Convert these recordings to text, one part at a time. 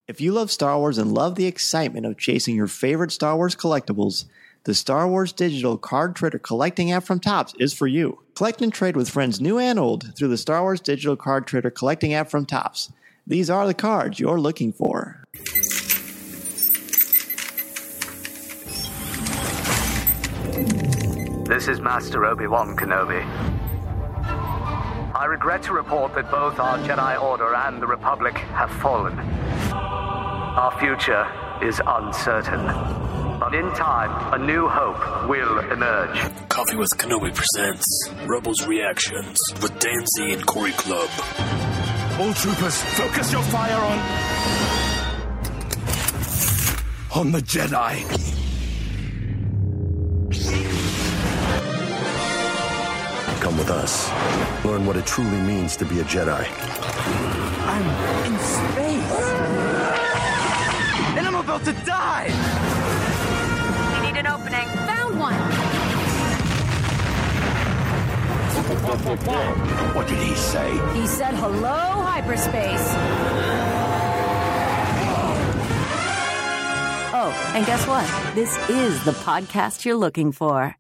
If you love Star Wars and love the excitement of chasing your favorite Star Wars collectibles, the Star Wars Digital Card Trader Collecting app from Topps is for you. Collect and trade with friends new and old through the Star Wars Digital Card Trader Collecting app from Topps. These are the cards you're looking for. This is Master Obi-Wan Kenobi. I regret to report that both our Jedi Order and the Republic have fallen. Our future is uncertain. But in time, a new hope will emerge. Coffee with Kenobi presents Rebels Reactions with Danzy and Corey Club. All troopers, focus your fire on the Jedi. Come with us. Learn what it truly means to be a Jedi. I'm in space. And I'm about to die. You need an opening. Found one. What did he say? He said hello, hyperspace. Oh, and guess what? This is the podcast you're looking for.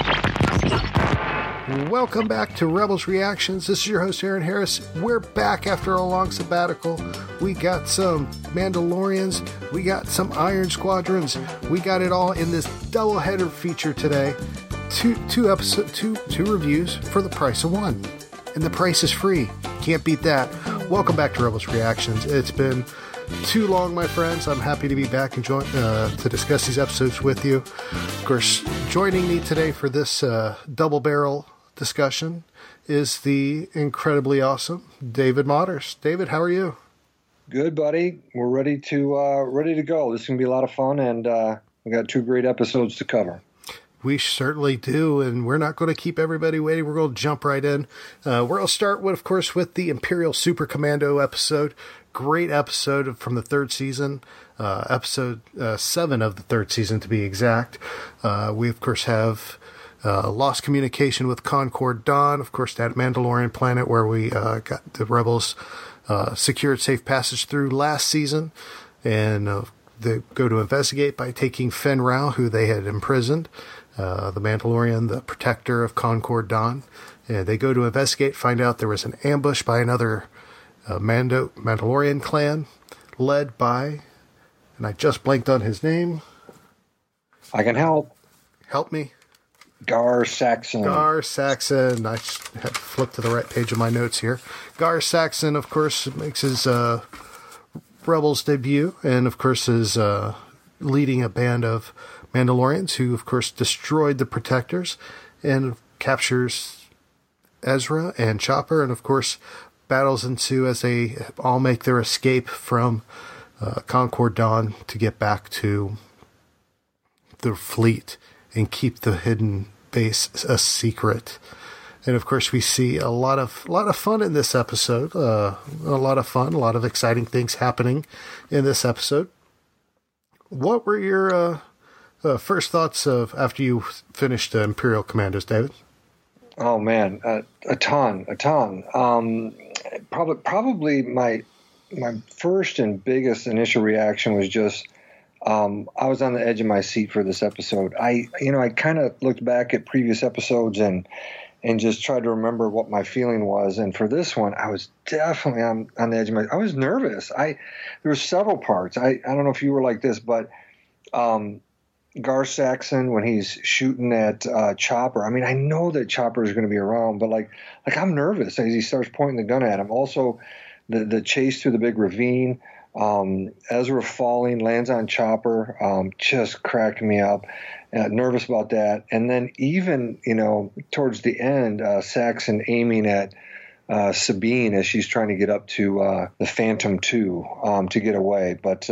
Welcome back to Rebels Reactions. This is your host, Aaron Harris. We're back after a long sabbatical. We got some Mandalorians. We got some Iron Squadrons. We got it all in this doubleheader feature today. Two reviews for the price of one. And the price is free. Can't beat that. Welcome back to Rebels Reactions. It's been too long, my friends. I'm happy to be back and to discuss these episodes with you. Of course, joining me today for this double barrel discussion is the incredibly awesome David Motters. David, how are you? Good, buddy. We're ready to go. This is gonna be a lot of fun, and we got two great episodes to cover. We certainly do, and we're not going to keep everybody waiting. We're going to jump right in. We're going to start with, of course, with the Imperial Super Commando episode. Great episode from the third season, episode 7 of the third season to be exact. We, of course, have lost communication with Concord Dawn, of course, that Mandalorian planet where we got the Rebels secured safe passage through last season, and they go to investigate by taking Fenn Rau, who they had imprisoned, the Mandalorian, the protector of Concord Dawn. And they go to investigate, find out there was an ambush by another Mandalorian clan led by, and I just blanked on his name. I can help. Help me. Gar Saxon. Gar Saxon. I had to flip to the right page of my notes here. Gar Saxon, of course, makes his Rebels debut, and of course is leading a band of Mandalorians who, of course, destroyed the Protectors and captures Ezra and Chopper, and of course battles ensue as they all make their escape from Concord Dawn to get back to the fleet and keep the hidden base a secret. And of course, we see a lot of fun in this episode. A lot of fun, a lot of exciting things happening in this episode. What were your first thoughts of after you finished Imperial Commandos, David? Oh man, a ton. Probably my first and biggest initial reaction was just I was on the edge of my seat for this episode. I kind of looked back at previous episodes and just tried to remember what my feeling was. And for this one, I was definitely on the edge of I was nervous. There were several parts. I don't know if you were like this, but Gar Saxon, when he's shooting at Chopper, I mean, I know that Chopper is going to be around, but like I'm nervous as he starts pointing the gun at him. Also, the chase through the big ravine, Ezra falling, lands on Chopper, just cracked me up. Nervous about that. And then even, towards the end, Saxon aiming at Sabine as she's trying to get up to the Phantom 2 to get away. But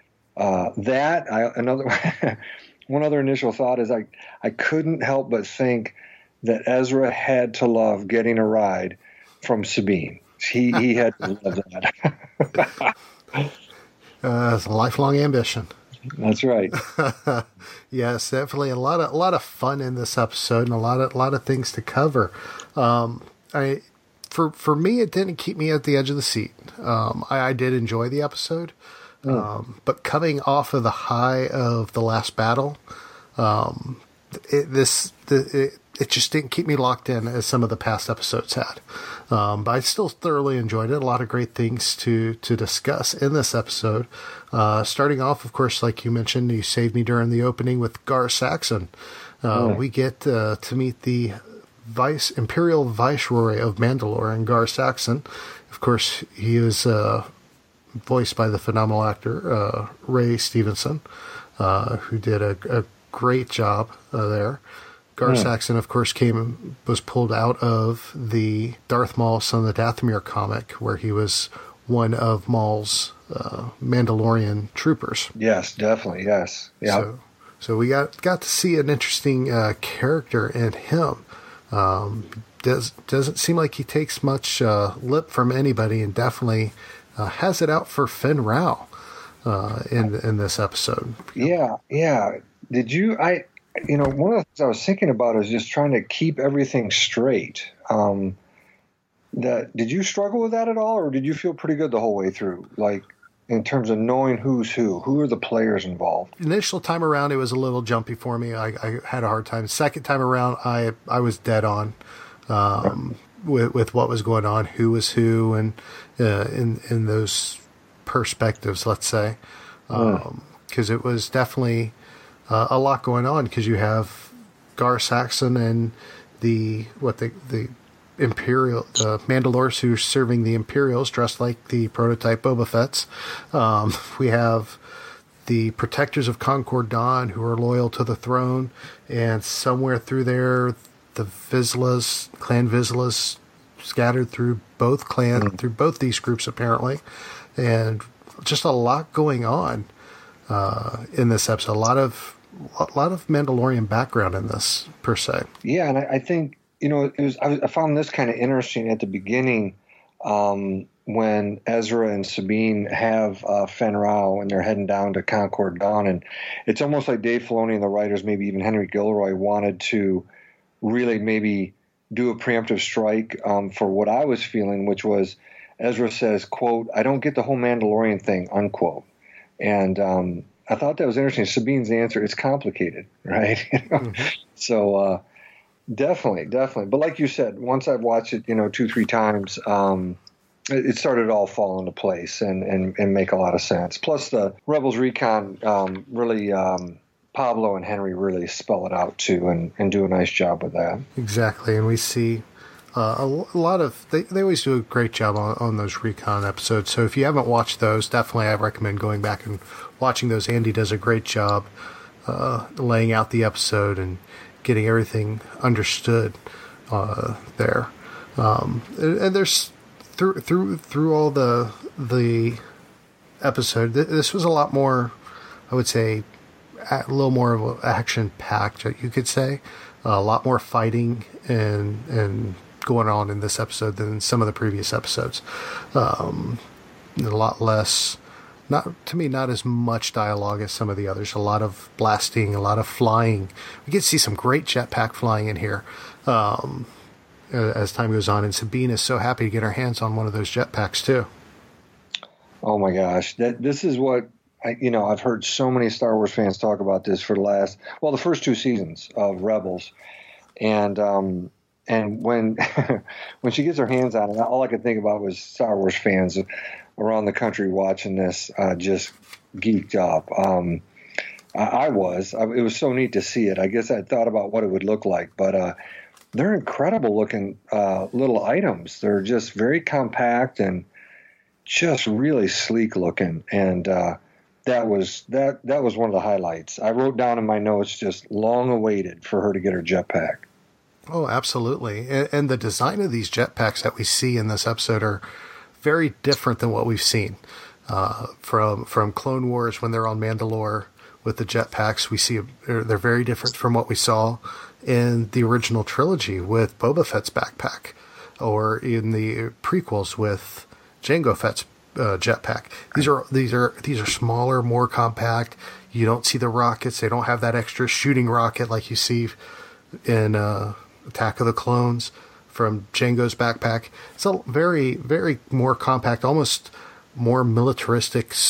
one other initial thought is I couldn't help but think that Ezra had to love getting a ride from Sabine. He had to love that. It's a lifelong ambition. That's right. Yes, definitely a lot of fun in this episode and a lot of things to cover. For me, it didn't keep me at the edge of the seat. I did enjoy the episode. But coming off of the high of the last battle, it just didn't keep me locked in as some of the past episodes had. But I still thoroughly enjoyed it. A lot of great things to discuss in this episode. Starting off, of course, like you mentioned, you saved me during the opening with Gar Saxon. We get to meet the Imperial Viceroy of Mandalore, and Gar Saxon. Of course, he is voiced by the phenomenal actor Ray Stevenson, who did a great job there. Gar Saxon, of course, was pulled out of the Darth Maul, Son of the Dathomir comic, where he was one of Maul's Mandalorian troopers. Yes, definitely, yes. Yeah. So we got to see an interesting character in him. Doesn't seem like he takes much lip from anybody, and definitely has it out for Fenn Rau in this episode. Yeah. Did you? One of the things I was thinking about is just trying to keep everything straight. Did you struggle with that at all, or did you feel pretty good the whole way through? Like, in terms of knowing who's who are the players involved? Initial time around, it was a little jumpy for me. I had a hard time. Second time around, I was dead on with what was going on, who was who, and in those perspectives, let's say, because it was definitely a lot going on. Because you have Gar Saxon and the Imperial Mandalores who are serving the Imperials, dressed like the prototype Boba Fett's. We have the Protectors of Concord Dawn, who are loyal to the throne, and somewhere through there, the Vizslas, Clan Vizslas, scattered through both through both these groups apparently, and just a lot going on in this episode. A lot of Mandalorian background in this per se. Yeah, and I think. I found this kind of interesting at the beginning when Ezra and Sabine have Fenn Rau and they're heading down to Concord Dawn. And it's almost like Dave Filoni and the writers, maybe even Henry Gilroy, wanted to really maybe do a preemptive strike for what I was feeling, which was Ezra says, quote, "I don't get the whole Mandalorian thing," unquote. And I thought that was interesting. Sabine's answer, it's complicated, right? So, Definitely. But like you said, once I've watched it, 2-3 times, it started to all fall into place and make a lot of sense. Plus the Rebels Recon really, Pablo and Henry really spell it out too and do a nice job with that. Exactly. And we see a lot of, they always do a great job on those Recon episodes. So if you haven't watched those, definitely I recommend going back and watching those. Andy does a great job laying out the episode and getting everything understood there, and there's through all the episode. This was a lot more, I would say, a little more of action packed. You could say a lot more fighting and going on in this episode than some of the previous episodes. A lot less. Not as much dialogue as some of the others. A lot of blasting, a lot of flying. We get to see some great jetpack flying in here as time goes on. And Sabine is so happy to get her hands on one of those jetpacks too. Oh my gosh, this is what I've heard so many Star Wars fans talk about this for the first 2 seasons of Rebels, and when when she gets her hands on it, all I could think about was Star Wars fans around the country watching this, just geeked up. It was so neat to see it. I guess I thought about what it would look like, but they're incredible looking little items. They're just very compact and just really sleek looking. And that was one of the highlights. I wrote down in my notes, just long awaited for her to get her jetpack. Oh, absolutely. And the design of these jetpacks that we see in this episode are very different than what we've seen from Clone Wars when they're on Mandalore with the jetpacks. We see they're very different from what we saw in the original trilogy with Boba Fett's backpack, or in the prequels with Jango Fett's jetpack. These are smaller, more compact. You don't see the rockets. They don't have that extra shooting rocket like you see in Attack of the Clones from Jango's backpack. It's a very, very more compact, almost more militaristic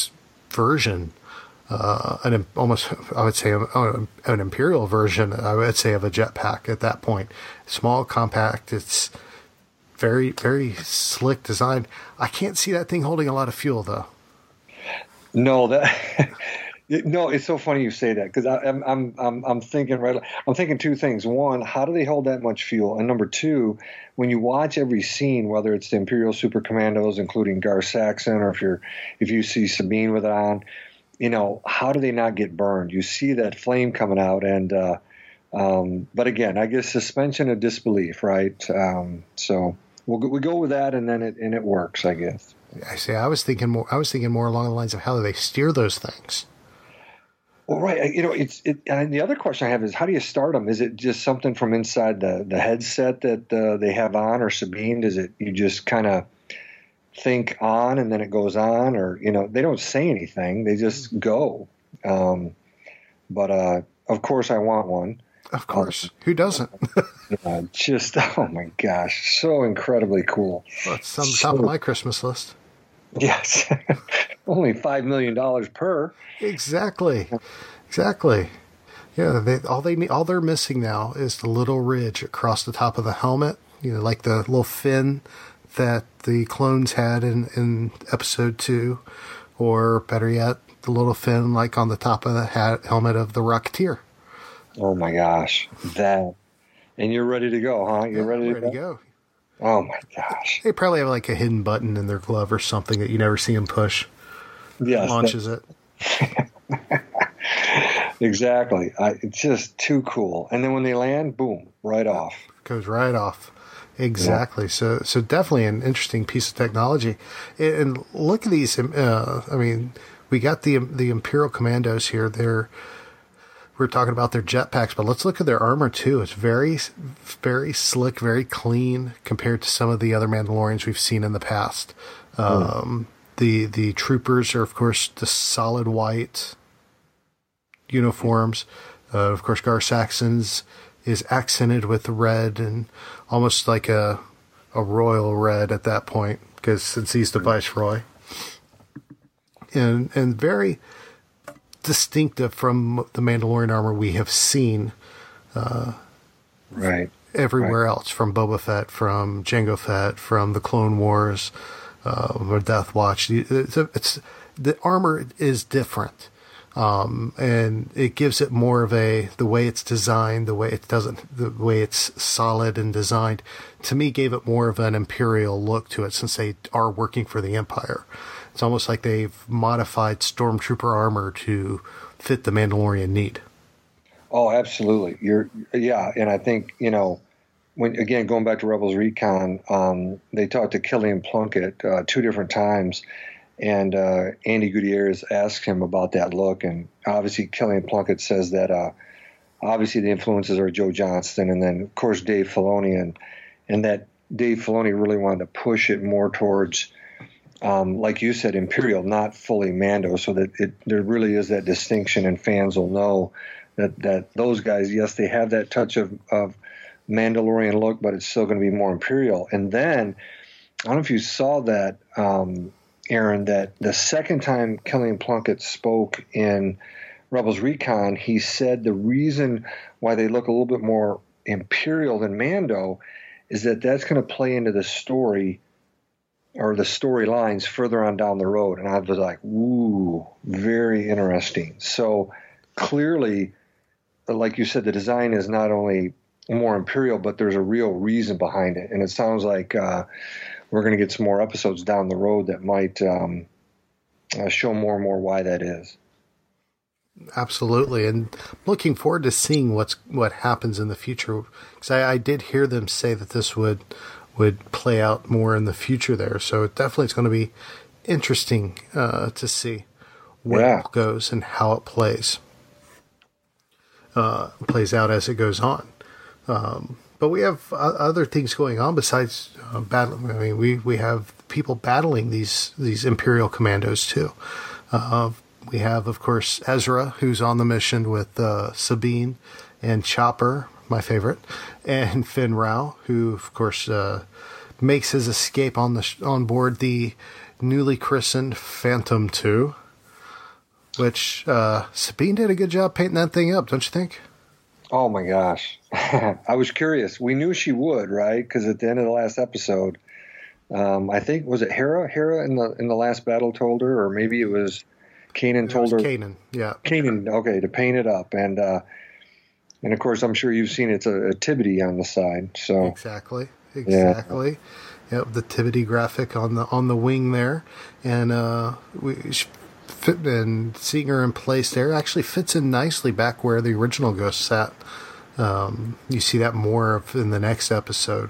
version, I would say an Imperial version, I would say, of a jetpack at that point. Small, compact, it's very, very slick design. I can't see that thing holding a lot of fuel, though. No, no, it's so funny you say that, because I'm thinking two things. One, how do they hold that much fuel? And number two, when you watch every scene, whether it's the Imperial Super Commandos, including Gar Saxon, or if you see Sabine with it on, how do they not get burned? You see that flame coming out, and but again, I guess suspension of disbelief, right? So we go with that, and then it works, I guess. I say I was thinking more along the lines of how do they steer those things. Well, right. And the other question I have is, how do you start them? Is it just something from inside the headset that they have on, or Sabine? Is it you just kind of think on and then it goes on, or they don't say anything, they just go. But of course, I want one. Of course, who doesn't? Just oh my gosh, so incredibly cool. Well, it's on the top of my Christmas list. Yes, only $5 million per. Exactly. Yeah, all they're missing now is the little ridge across the top of the helmet. Like the little fin that the clones had in episode 2, or better yet, the little fin like on the top of the helmet of the Rocketeer. Oh my gosh, that! And you're ready to go, huh? You're ready to go. Oh my gosh! They probably have like a hidden button in their glove or something that you never see them push. Yes, launches it. Exactly. It's just too cool. And then when they land, boom, right off. Goes right off. Exactly. Yeah. So definitely an interesting piece of technology. And look at these. We got the Imperial Commandos here. We're talking about their jetpacks, but let's look at their armor too. It's very, very slick, very clean compared to some of the other Mandalorians we've seen in the past. The troopers are, of course, the solid white uniforms. Of course, Gar Saxon's is accented with red and almost like a royal red at that point, because since he's the Viceroy. And very distinctive from the Mandalorian armor we have seen everywhere else, from Boba Fett, from Jango Fett, from the Clone Wars, or Death Watch. The armor is different, and it gives it more of the way it's designed, the way it's solid and designed, to me gave it more of an Imperial look to it, since they are working for the Empire. It's almost like they've modified Stormtrooper armor to fit the Mandalorian need. Oh, absolutely. And I think, when again, going back to Rebels Recon, they talked to Killian Plunkett 2 different times, and Andy Gutierrez asked him about that look, and obviously Killian Plunkett says that obviously the influences are Joe Johnston, and then of course Dave Filoni, and that Dave Filoni really wanted to push it more towards, like you said, Imperial, not fully Mando, so that there really is that distinction, and fans will know that those guys, yes, they have that touch of Mandalorian look, but it's still going to be more Imperial. And then, I don't know if you saw that, Aaron, that the second time Killian Plunkett spoke in Rebels Recon, he said the reason why they look a little bit more Imperial than Mando is that's going to play into the story, or the storylines further on down the road. And I was like, ooh, very interesting. So clearly, like you said, the design is not only more Imperial, but there's a real reason behind it. And it sounds like we're going to get some more episodes down the road that might show more and more why that is. Absolutely. And looking forward to seeing what happens in the future. Because I did hear them say that this would play out more in the future there. So definitely it's going to be interesting to see where it goes and how it plays out as it goes on. But we have other things going on besides battling. I mean, we have people battling these Imperial Commandos too. We have, of course, Ezra, who's on the mission with Sabine and Chopper, my favorite, and Finn Rao, who, of course, makes his escape on board the newly christened Phantom 2. which Sabine did a good job painting that thing up, don't you think? Oh my gosh. I was curious. We knew she would, right? Because at the end of the last episode, I think, was it Hera? Hera in the last battle told her, or maybe it was Kanan told her. Kanan, yeah. Kanan, okay, to paint it up. And of course, I'm sure you've seen it's a Tibety on the side. So Exactly. Yeah. Yep, the Tibety graphic on the wing there. And and seeing her in place there actually fits in nicely back where the original Ghost sat. You see that more in the next episode,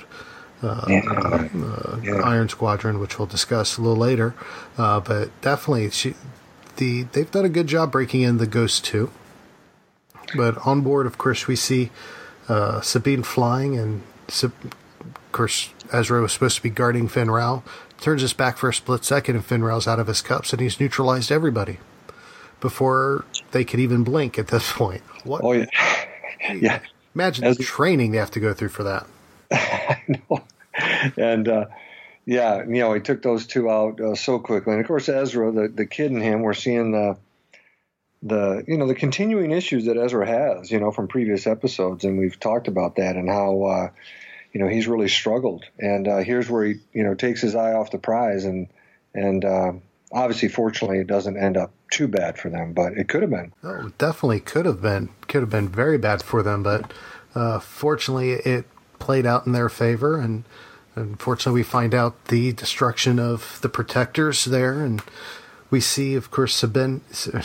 Iron Squadron, which we'll discuss a little later. But definitely, they've done a good job breaking in the Ghost 2. But on board, of course, we see Sabine flying, and of course, Ezra was supposed to be guarding Fenn Rau. Turns his back for a split second, and Fenn Rau's out of his cups, and he's neutralized everybody before they could even blink at this point. What? Oh, yeah. Yeah. Imagine the training they have to go through for that. I know. And, he took those two out so quickly. And, of course, Ezra, the kid in him, we're seeing the continuing issues that Ezra has, from previous episodes. And we've talked about that and how, he's really struggled. And here's where he, takes his eye off the prize. And obviously, fortunately, it doesn't end up too bad for them, but it could have been. Oh, definitely could have been. Could have been very bad for them, but fortunately, it played out in their favor. And unfortunately, we find out the destruction of the protectors there. And we see, of course, Sabine, not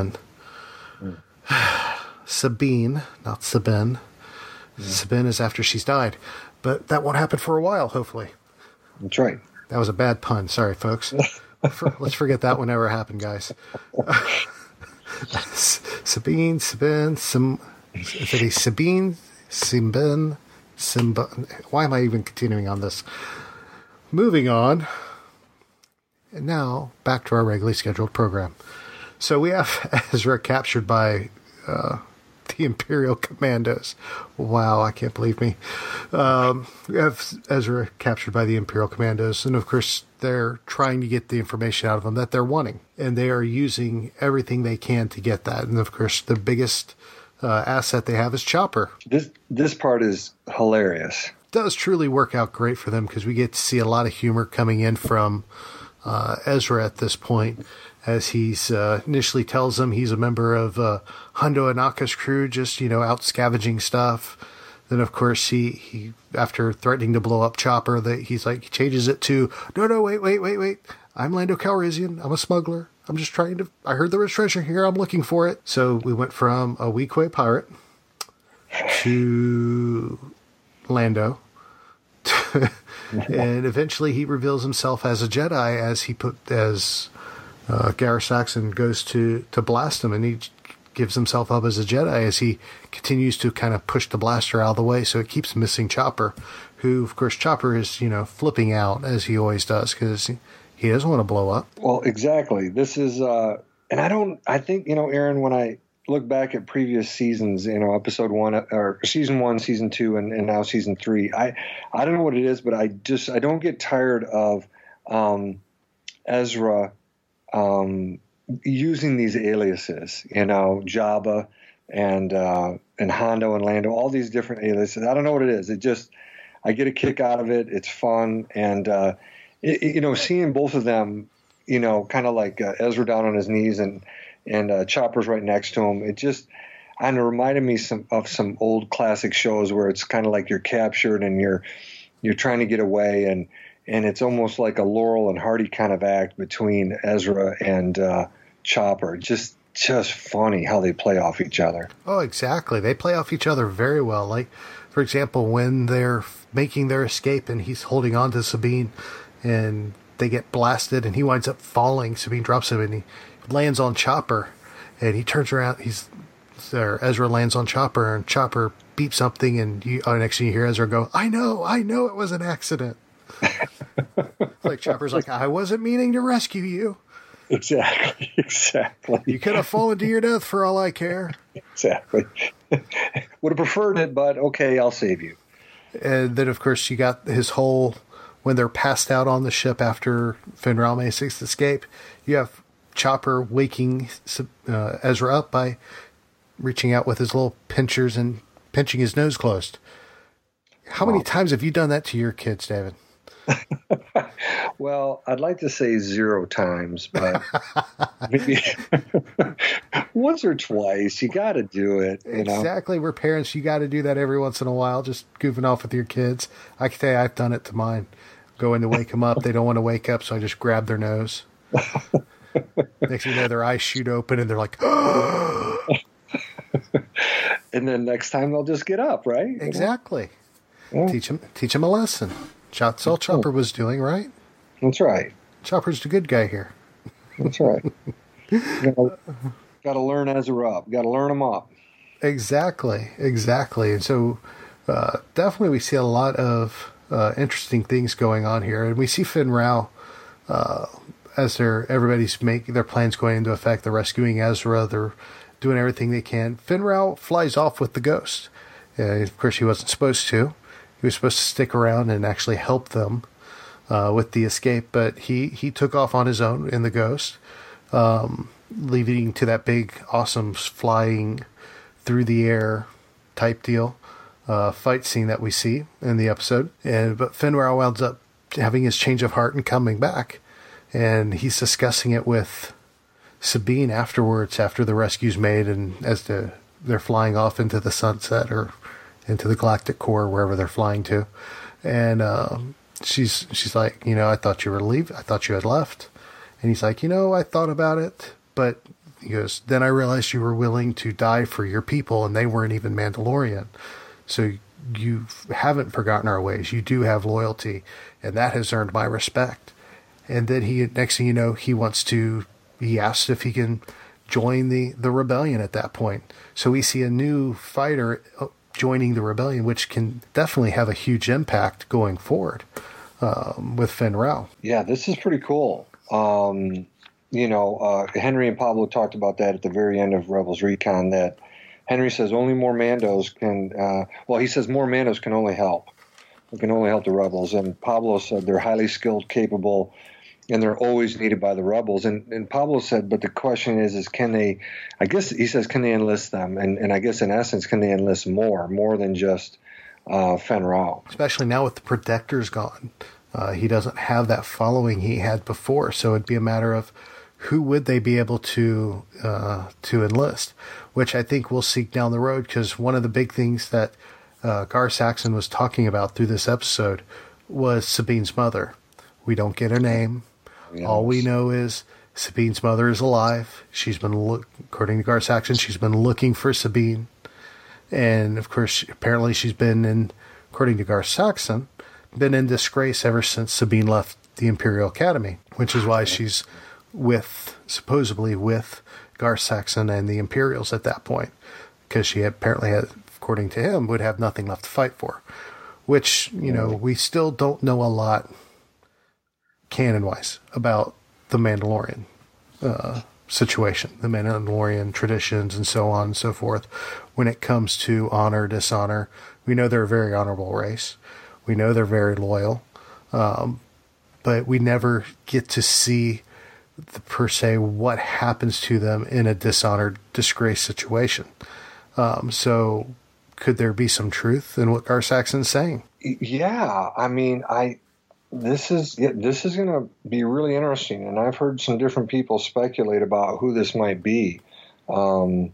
Sabine. Sabine is after she's died. But that won't happen for a while, hopefully. That's right. That was a bad pun. Sorry, folks. Let's forget that one ever happened, guys. Sabine, why am I even continuing on this? Moving on. And now, back to our regularly scheduled program. So we have Ezra captured by the Imperial Commandos. Wow, I can't believe me. We have Ezra captured by the Imperial Commandos, and of course they're trying to get the information out of him that they're wanting, and they are using everything they can to get that. And of course the biggest asset they have is Chopper. This part is hilarious. It does truly work out great for them because we get to see a lot of humor coming in from Ezra at this point, as he's initially tells them he's a member of Hondo Anaka's crew, just, out scavenging stuff. Then, of course, he after threatening to blow up Chopper, he changes it to, no, wait. I'm Lando Calrissian. I'm a smuggler. I'm just I heard there was treasure here. I'm looking for it. So we went from a Weequay pirate to Lando. And eventually he reveals himself as a Jedi as Gar Saxon goes to blast him, and he gives himself up as a Jedi as he continues to kind of push the blaster out of the way, so it keeps missing Chopper, who, of course, Chopper is, flipping out, as he always does, because he doesn't want to blow up. Well, exactly. This is, and I think, Aaron, when I look back at previous seasons, episode 1 or season 1, season 2, and now season 3, I don't know what it is, but I don't get tired of Ezra using these aliases, Jabba and Hondo and Lando, all these different aliases. I don't know what it is. I get a kick out of it. It's fun. And, seeing both of them, kind of like Ezra down on his knees and Chopper's right next to him, it just kind of reminded me of some old classic shows where it's kind of like you're captured and you're trying to get away, and it's almost like a Laurel and Hardy kind of act between Ezra and Chopper. Just funny how they play off each other. Oh, exactly. They play off each other very well. Like, for example, when they're making their escape and he's holding on to Sabine and they get blasted and he winds up falling. Sabine drops him and he lands on Chopper, and he turns around. Ezra lands on Chopper, and Chopper beeps something, and next thing you hear Ezra go, I know it was an accident. Like Chopper's like, I wasn't meaning to rescue you. Exactly. You could have fallen to your death for all I care. Exactly. Would have preferred it, but okay, I'll save you. And then, of course, you got his whole, when they're passed out on the ship after Fenn Rau makes his escape, you have Chopper waking Ezra up by reaching out with his little pinchers and pinching his nose closed. How many times have you done that to your kids, David? Well, I'd like to say 0 times, but maybe once or twice. You got to do it. You know? Exactly. We're parents. You got to do that every once in a while, just goofing off with your kids. I can tell you I've done it to mine. Go in to wake them up. They don't want to wake up, so I just grab their nose. Next thing you know, their eyes shoot open, and they're like, and then next time they'll just get up, right? Exactly. Yeah. Teach them a lesson. That's all Chopper was doing, right? That's right. Chopper's the good guy here. That's right. Got to learn Ezra up. Got to learn him up. Exactly. And so definitely we see a lot of interesting things going on here. And we see Finn Rau as everybody's making their plans going into effect. They're rescuing Ezra. They're doing everything they can. Finn Rau flies off with the Ghost. Of course, he wasn't supposed to. He was supposed to stick around and actually help them with the escape, but he took off on his own in the Ghost, leading to that big, awesome flying through the air type deal fight scene that we see in the episode. But Finn Rau ends up having his change of heart and coming back, and he's discussing it with Sabine afterwards, after the rescue's made, and as they're flying off into the sunset or into the galactic core, wherever they're flying to. And she's like, I thought you were leaving. I thought you had left. And he's like, I thought about it, but he goes, then I realized you were willing to die for your people, and they weren't even Mandalorian. So you haven't forgotten our ways. You do have loyalty, and that has earned my respect. And then next thing you know, he asks if he can join the rebellion at that point. So we see a new fighter joining the rebellion, which can definitely have a huge impact going forward with Finn Rau. Yeah, this is pretty cool. Henry and Pablo talked about that at the very end of Rebels Recon, that Henry says only more Mandos can, he says more Mandos can only help. It can only help the Rebels. And Pablo said they're highly skilled, capable, and they're always needed by the Rebels. And Pablo said, but the question is can they, I guess he says, can they enlist them? And I guess in essence, can they enlist more than just Finn Rau? Especially now with the Protectors gone. He doesn't have that following he had before. So it'd be a matter of who would they be able to enlist, which I think we'll seek down the road, because one of the big things that Gar Saxon was talking about through this episode was Sabine's mother. We don't get her name. Yes. All we know is Sabine's mother is alive. She's been according to Gar Saxon, she's been looking for Sabine. And of course, apparently she's been according to Gar Saxon, been in disgrace ever since Sabine left the Imperial Academy, which is why she's supposedly with Gar Saxon and the Imperials at that point, because she apparently had, according to him, would have nothing left to fight for, which, we still don't know a lot canon-wise about the Mandalorian situation, the Mandalorian traditions and so on and so forth. When it comes to honor, dishonor, we know they're a very honorable race. We know they're very loyal, but we never get to see per se what happens to them in a dishonored, disgrace situation. So could there be some truth in what Gar Saxon's saying? Yeah, I mean, this is going to be really interesting, and I've heard some different people speculate about who this might be. I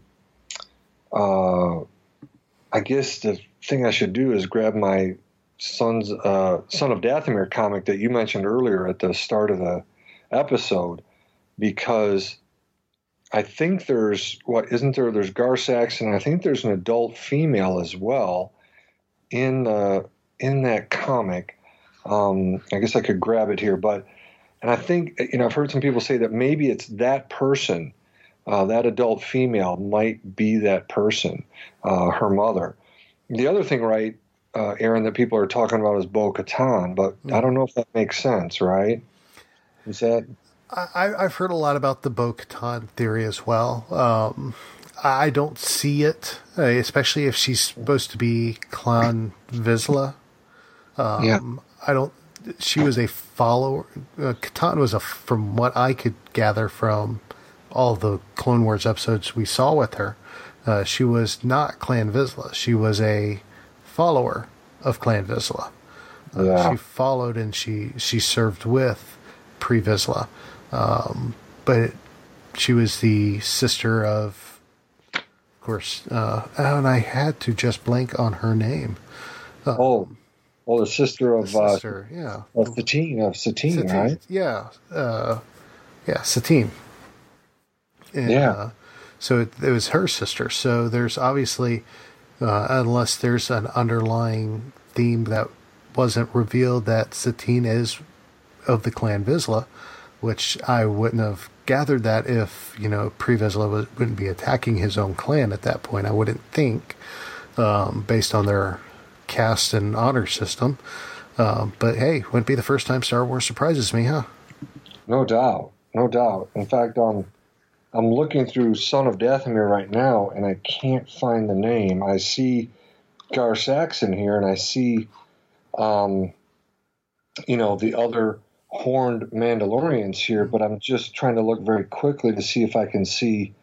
guess the thing I should do is grab my Son of Dathomir comic that you mentioned earlier at the start of the episode, because I think there's Gar Saxon. I think there's an adult female as well in that comic. I guess I could grab it here, and I think, I've heard some people say that maybe it's that person, that adult female might be that person, her mother. The other thing, right, Aaron, that people are talking about is Bo-Katan, but I don't know if that makes sense, right? Is that? I've heard a lot about the Bo-Katan theory as well. I don't see it, especially if she's supposed to be Clan Vizsla. Yeah. She was a follower. Catan was from what I could gather from all the Clone Wars episodes we saw with her, she was not Clan Vizsla. She was a follower of Clan Vizsla. She followed and she served with pre-Vizsla. But she was the sister of course, and I had to just blank on her name. The sister of Satine, right? Satine. And, so it was her sister. So there's obviously, unless there's an underlying theme that wasn't revealed, that Satine is of the Clan Vizsla, which I wouldn't have gathered that if, pre-Vizsla wouldn't be attacking his own clan at that point. I wouldn't think, based on their caste and honor system. But hey, wouldn't be the first time Star Wars surprises me, huh? No doubt. In fact, I'm looking through Son of Dathomir right now, and I can't find the name. I see Gar Saxon here, and I see, the other horned Mandalorians here, but I'm just trying to look very quickly to see if I can see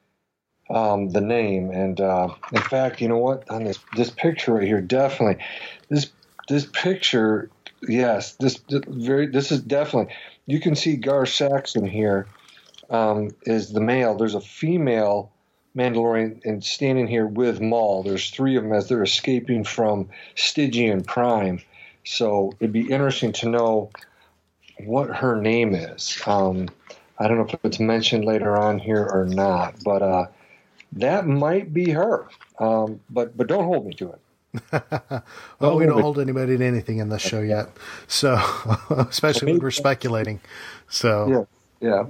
the name. And in fact, you know what? On this picture right here, definitely this picture. Yes, this is definitely. You can see Gar Saxon here. Is the male. There's a female Mandalorian and standing here with Maul. There's three of them as they're escaping from Stygian Prime. So it'd be interesting to know what her name is. I don't know if it's mentioned later on here or not, but that might be her. But don't hold me to it. Well, we don't hold anybody to anything in this show yet. So, especially when we're speculating. So, yeah.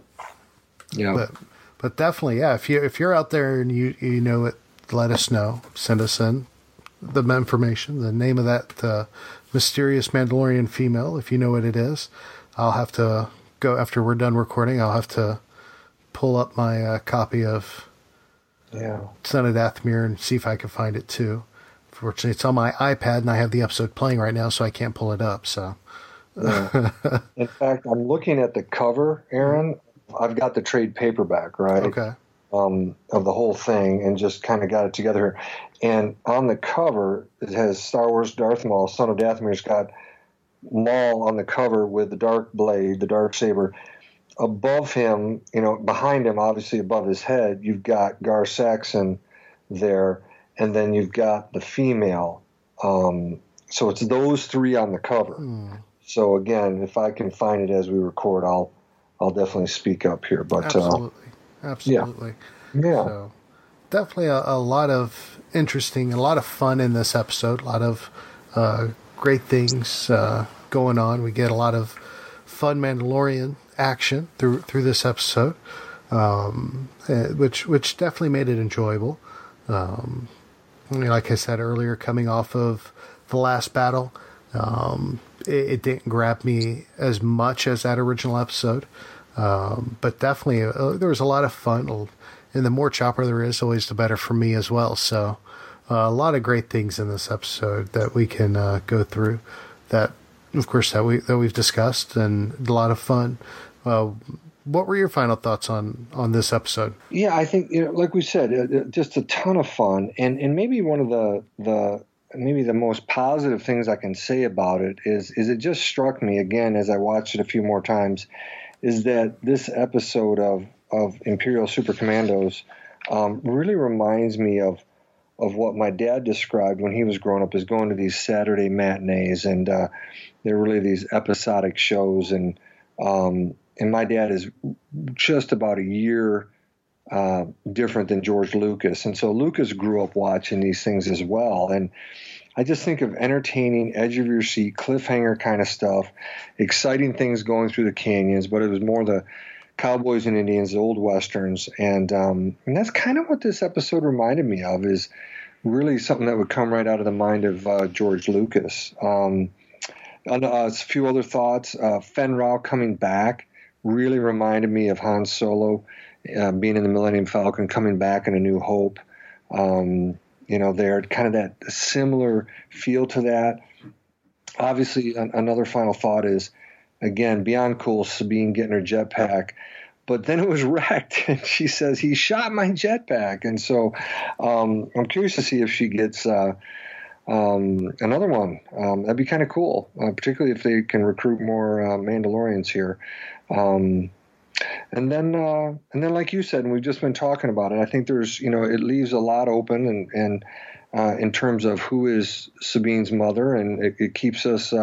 But definitely, yeah. If you're out there and you know it, let us know. Send us in the information, the name of that mysterious Mandalorian female. If you know what it is, I'll have to go after we're done recording. I'll have to pull up my copy of Son of Dathomir and see if I can find it too. Fortunately, it's on my iPad and I have the episode playing right now, so I can't pull it up. So, in fact, I'm looking at the cover, Aaron. I've got the trade paperback, right? Okay. Of the whole thing, and just kind of got it together here. And on the cover, it has Star Wars Darth Maul, Son of Dathomir's got Maul on the cover with the dark blade, the dark saber. Above him, behind him, obviously above his head, you've got Gar Saxon there, and then you've got the female. So it's those three on the cover. So again, if I can find it as we record, I'll definitely speak up here. But absolutely. Yeah. So definitely a lot of interesting, a lot of fun in this episode. A lot of great things going on. We get a lot of fun Mandalorian action through this episode, which definitely made it enjoyable. Like I said earlier, coming off of the last battle, it didn't grab me as much as that original episode. But definitely there was a lot of fun, and the more Chopper there is, always the better for me as well. So a lot of great things in this episode that we can go through, that of course that we've discussed, and a lot of fun. What were your final thoughts on this episode? Yeah, I think, like we said, just a ton of fun, and maybe one of the most positive things I can say about it is it just struck me again as I watched it a few more times, is that this episode of Imperial Super Commandos really reminds me of what my dad described when he was growing up as going to these Saturday matinees, and they're really these episodic shows, and my dad is just about a year different than George Lucas, and so Lucas grew up watching these things as well, and I just think of entertaining, edge of your seat, cliffhanger kind of stuff, exciting things going through the canyons, but it was more the cowboys and Indians, the old westerns, and that's kind of what this episode reminded me of, is really something that would come right out of the mind of George Lucas. A few other thoughts. Fenn Rau coming back really reminded me of Han Solo being in the Millennium Falcon, coming back in A New Hope. They're kind of that similar feel to that. Obviously, another final thought is, again, beyond cool, Sabine getting her jetpack. But then it was wrecked, and she says, he shot my jetpack. And so I'm curious to see if she gets another one. That'd be kind of cool, particularly if they can recruit more Mandalorians here. And then, like you said, and we've just been talking about it, I think there's, it leaves a lot open and in terms of who is Sabine's mother, and it keeps us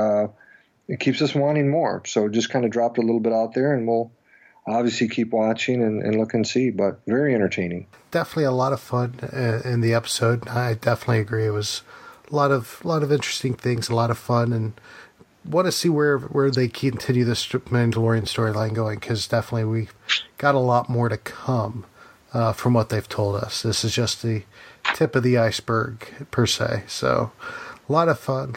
wanting more. So just kind of dropped a little bit out there, and we'll obviously keep watching and look and see, but very entertaining. Definitely a lot of fun in the episode. I definitely agree. It was a lot of interesting things, a lot of fun, and want to see where they continue this Mandalorian storyline going, because definitely we got a lot more to come from what they've told us. This is just the tip of the iceberg per se. So a lot of fun.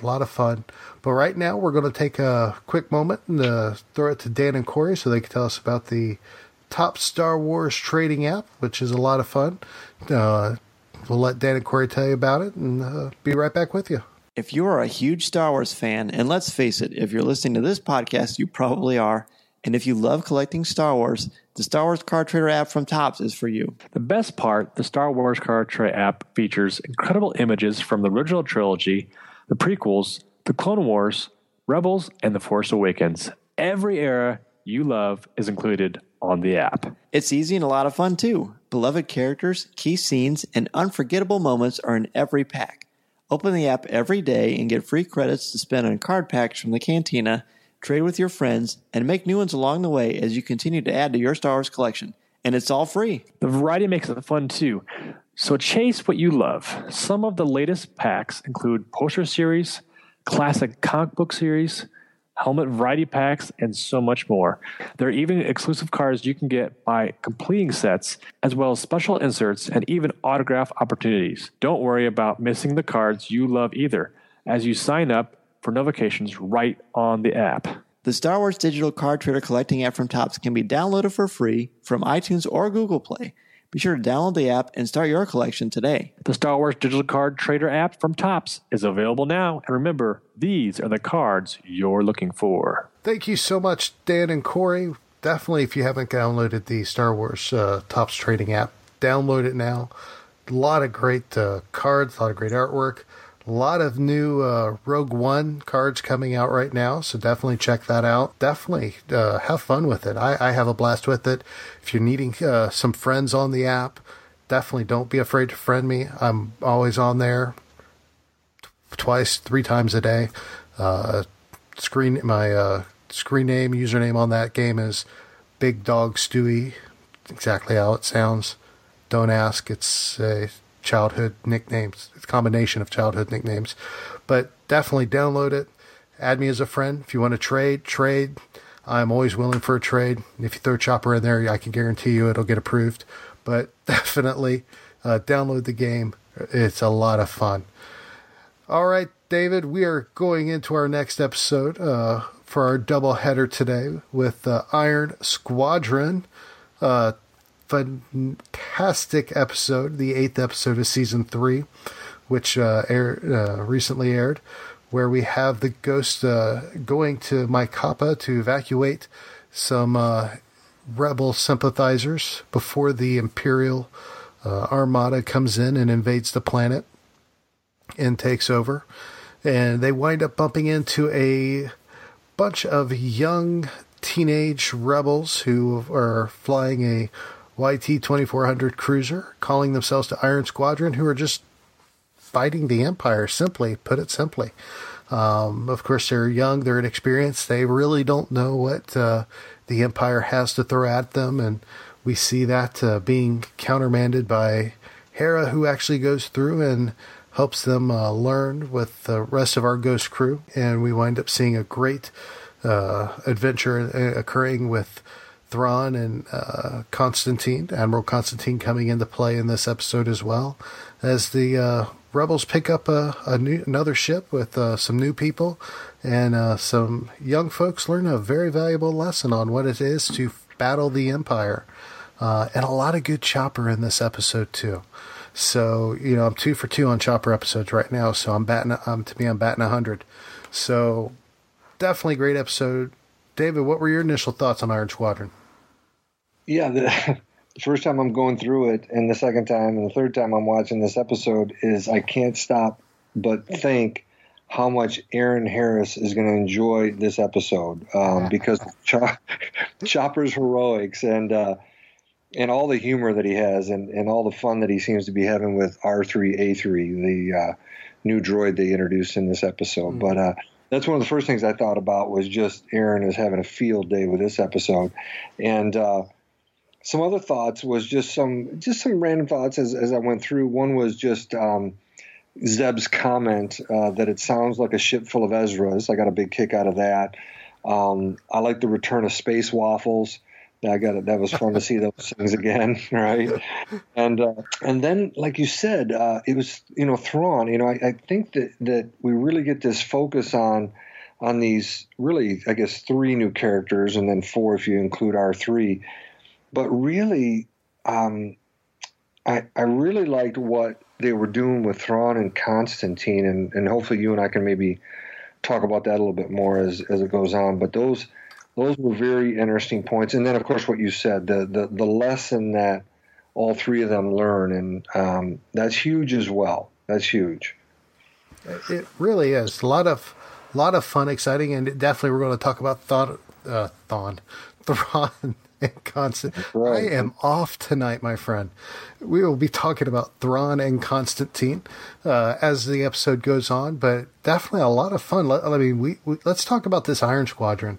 But right now we're going to take a quick moment and throw it to Dan and Corey so they can tell us about the Top Star Wars trading app, which is a lot of fun. We'll let Dan and Corey tell you about it, and be right back with you. If you are a huge Star Wars fan, and let's face it, if you're listening to this podcast, you probably are, and if you love collecting Star Wars, the Star Wars Card Trader app from Topps is for you. The best part, the Star Wars Card Trader app features incredible images from the original trilogy, the prequels, the Clone Wars, Rebels, and The Force Awakens. Every era you love is included on the app. It's easy and a lot of fun too. Beloved characters, key scenes, and unforgettable moments are in every pack. Open the app every day and get free credits to spend on card packs from the Cantina, trade with your friends, and make new ones along the way as you continue to add to your Star Wars collection. And it's all free. The variety makes it fun too. So chase what you love. Some of the latest packs include poster series, classic comic book series, helmet variety packs, and so much more. There are even exclusive cards you can get by completing sets, as well as special inserts and even autograph opportunities. Don't worry about missing the cards you love either, as you sign up for notifications right on the app. The Star Wars Digital Card Trader collecting app from Topps can be downloaded for free from iTunes or Google Play. Be sure to download the app and start your collection today. The Star Wars Digital Card Trader app from Topps is available now. And remember, these are the cards you're looking for. Thank you so much, Dan and Corey. Definitely, if you haven't downloaded the Star Wars Topps Trading app, download it now. A lot of great cards, a lot of great artwork. A lot of new Rogue One cards coming out right now, so definitely check that out. Definitely have fun with it. I have a blast with it. If you're needing some friends on the app, definitely don't be afraid to friend me. I'm always on there 3 times a day. My screen name, username on that game is Big Dog Stewie. Exactly how it sounds. Don't ask. It's a childhood nicknames. It's a combination of childhood nicknames. But definitely download it. Add me as a friend. If you want to trade. I'm always willing for a trade. If you throw Chopper in there, I can guarantee you it'll get approved. But definitely download the game. It's a lot of fun. All right, David, we are going into our next episode for our double header today with Iron Squadron. Fantastic episode, the 8th episode of season 3, which recently aired, where we have the Ghost going to Maikapa to evacuate some rebel sympathizers before the Imperial Armada comes in and invades the planet and takes over. And they wind up bumping into a bunch of young teenage rebels who are flying a YT-2400 cruiser, calling themselves the Iron Squadron, who are just fighting the Empire, put it simply. Of course, they're young, they're inexperienced, they really don't know what the Empire has to throw at them, and we see that being countermanded by Hera, who actually goes through and helps them learn with the rest of our Ghost crew, and we wind up seeing a great adventure occurring with Thrawn and Constantine, Admiral Constantine, coming into play in this episode as well, as the rebels pick up another ship with some new people, and some young folks learn a very valuable lesson on what it is to battle the Empire, and a lot of good Chopper in this episode too. So, I'm 2 for 2 on Chopper episodes right now, so I'm batting 100. So definitely great episode. David, what were your initial thoughts on Iron Squadron? Yeah, the first time I'm going through it, and the second time, and the third time I'm watching this episode, is I can't stop but think how much Aaron Harris is going to enjoy this episode because of Chopper's heroics and all the humor that he has and all the fun that he seems to be having with R3A3, the new droid they introduced in this episode. But that's one of the first things I thought about was just Aaron is having a field day with this episode. And some other thoughts was just some random thoughts as I went through. One was just Zeb's comment that it sounds like a ship full of Ezras. I got a big kick out of that. I like the return of Space Waffles. That was fun to see those things again, right? And then, like you said, it was Thrawn. I think that we really get this focus on these really, I guess, 3 new characters, and then 4 if you include R3. But really, I really liked what they were doing with Thrawn and Constantine, and hopefully you and I can maybe talk about that a little bit more as it goes on. But those were very interesting points. And then, of course, what you said, the lesson that all 3 of them learn, and that's huge as well. That's huge. It really is. A lot of fun, exciting, and definitely we're going to talk about Thrawn and Constantine. Right. I am off tonight, my friend. We will be talking about Thrawn and Constantine as the episode goes on, but definitely a lot of fun. I mean, let's talk about this Iron Squadron.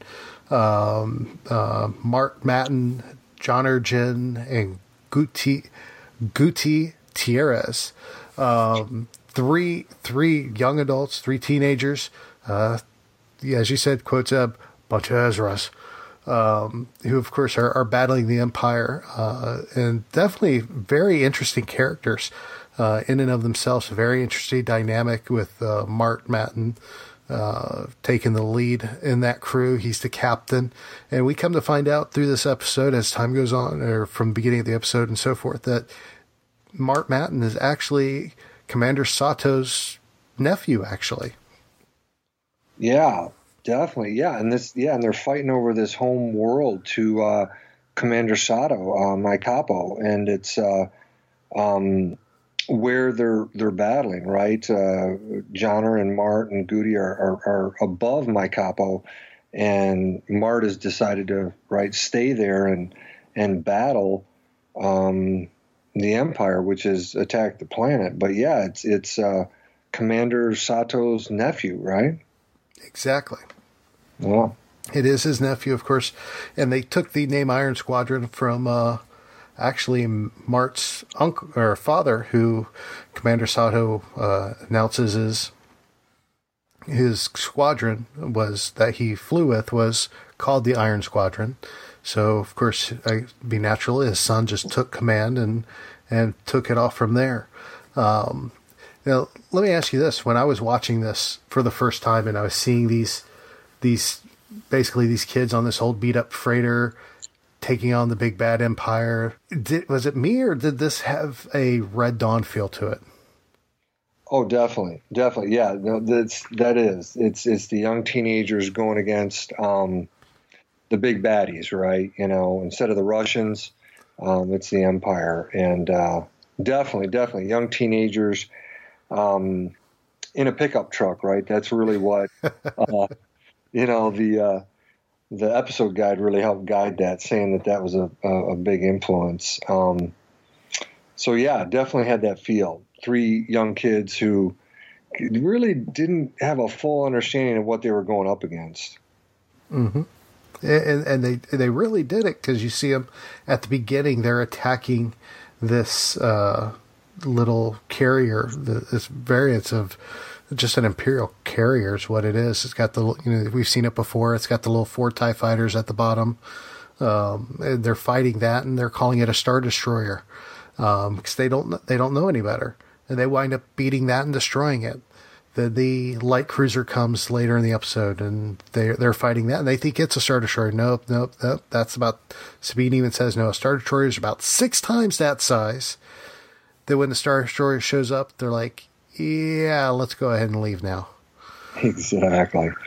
Mark Matten, John Ergen, and Guti Tierres. 3 young adults, 3 teenagers. As you said, quotes Zeb, bunch of Ezras. Who, of course, are battling the Empire, and definitely very interesting characters in and of themselves. A very interesting dynamic with Mark Matten taking the lead in that crew. He's the captain, and we come to find out through this episode as time goes on, or from the beginning of the episode and so forth, that Mark Matten is actually Commander Sato's nephew, actually. Yeah. Definitely, yeah, and they're fighting over this home world to Commander Sato, my capo, and it's where they're battling, right? Johnner and Mart and Goody are above my capo, and Mart has decided to stay there and battle the Empire, which has attacked the planet. But yeah, it's Commander Sato's nephew, right? Exactly. Yeah. It is his nephew, of course, and they took the name Iron Squadron from actually Mart's uncle or father, who Commander Sato announces his squadron was that he flew with was called the Iron Squadron. So, of course, it'd be natural his son just took command and took it off from there. Now, let me ask you this: when I was watching this for the first time, and I was seeing these basically these kids on this old beat up freighter taking on the big bad Empire, was it me, or did this have a Red Dawn feel to it? Oh, definitely. Yeah, no, it's the young teenagers going against the big baddies, right? Instead of the Russians, it's the Empire, and definitely young teenagers in a pickup truck, right? That's really what the episode guide really helped guide that, saying that was a big influence. So yeah, definitely had that feel. 3 young kids who really didn't have a full understanding of what they were going up against. Mm-hmm. And they really did it, because you see them at the beginning. They're attacking this little carrier, this variance of just an Imperial carrier is what it is. It's got we've seen it before. It's got the little 4 TIE fighters at the bottom. And they're fighting that, and they're calling it a Star Destroyer because they don't know any better, and they wind up beating that and destroying it. The light cruiser comes later in the episode, and they're fighting that, and they think it's a Star Destroyer. Nope. That's about, Sabine even says, no, a Star Destroyer is about 6 times that size. Then when the Star Destroyer shows up, they're like, yeah, let's go ahead and leave now. Exactly.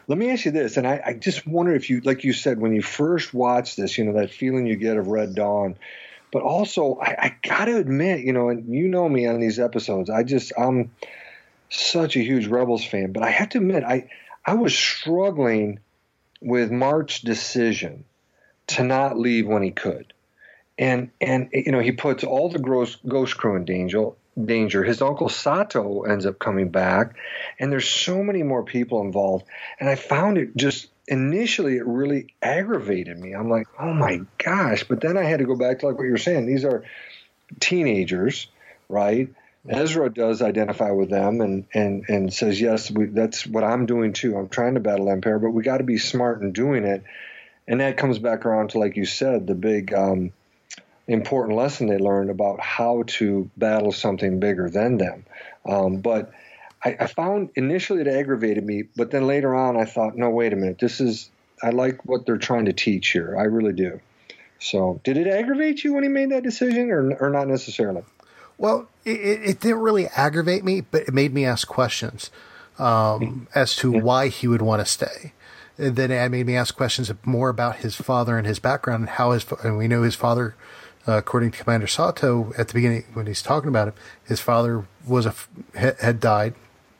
Let me ask you this, and I just wonder if you, like you said, when you first watched this, that feeling you get of Red Dawn, but also I got to admit, and you know me on these episodes, I'm such a huge Rebels fan, but I have to admit, I was struggling with Mart's decision to not leave when he could. And he puts all the Ghost Crew in danger. His uncle Sato ends up coming back, and there's so many more people involved. And I found it just initially, it really aggravated me. I'm like, oh my gosh. But then I had to go back to like what you're saying. These are teenagers, right? Ezra does identify with them and says, yes, that's what I'm doing too. I'm trying to battle Empire, but we got to be smart in doing it. And that comes back around to, like you said, the big important lesson they learned about how to battle something bigger than them. But I found initially it aggravated me, but then later on I thought, no, wait a minute. I like what they're trying to teach here. I really do. So did it aggravate you when he made that decision or not necessarily? Well, it didn't really aggravate me, but it made me ask questions as to why he would want to stay. And then it made me ask questions more about his father and his background and and we know his father, according to Commander Sato at the beginning when he's talking about him, his father had died.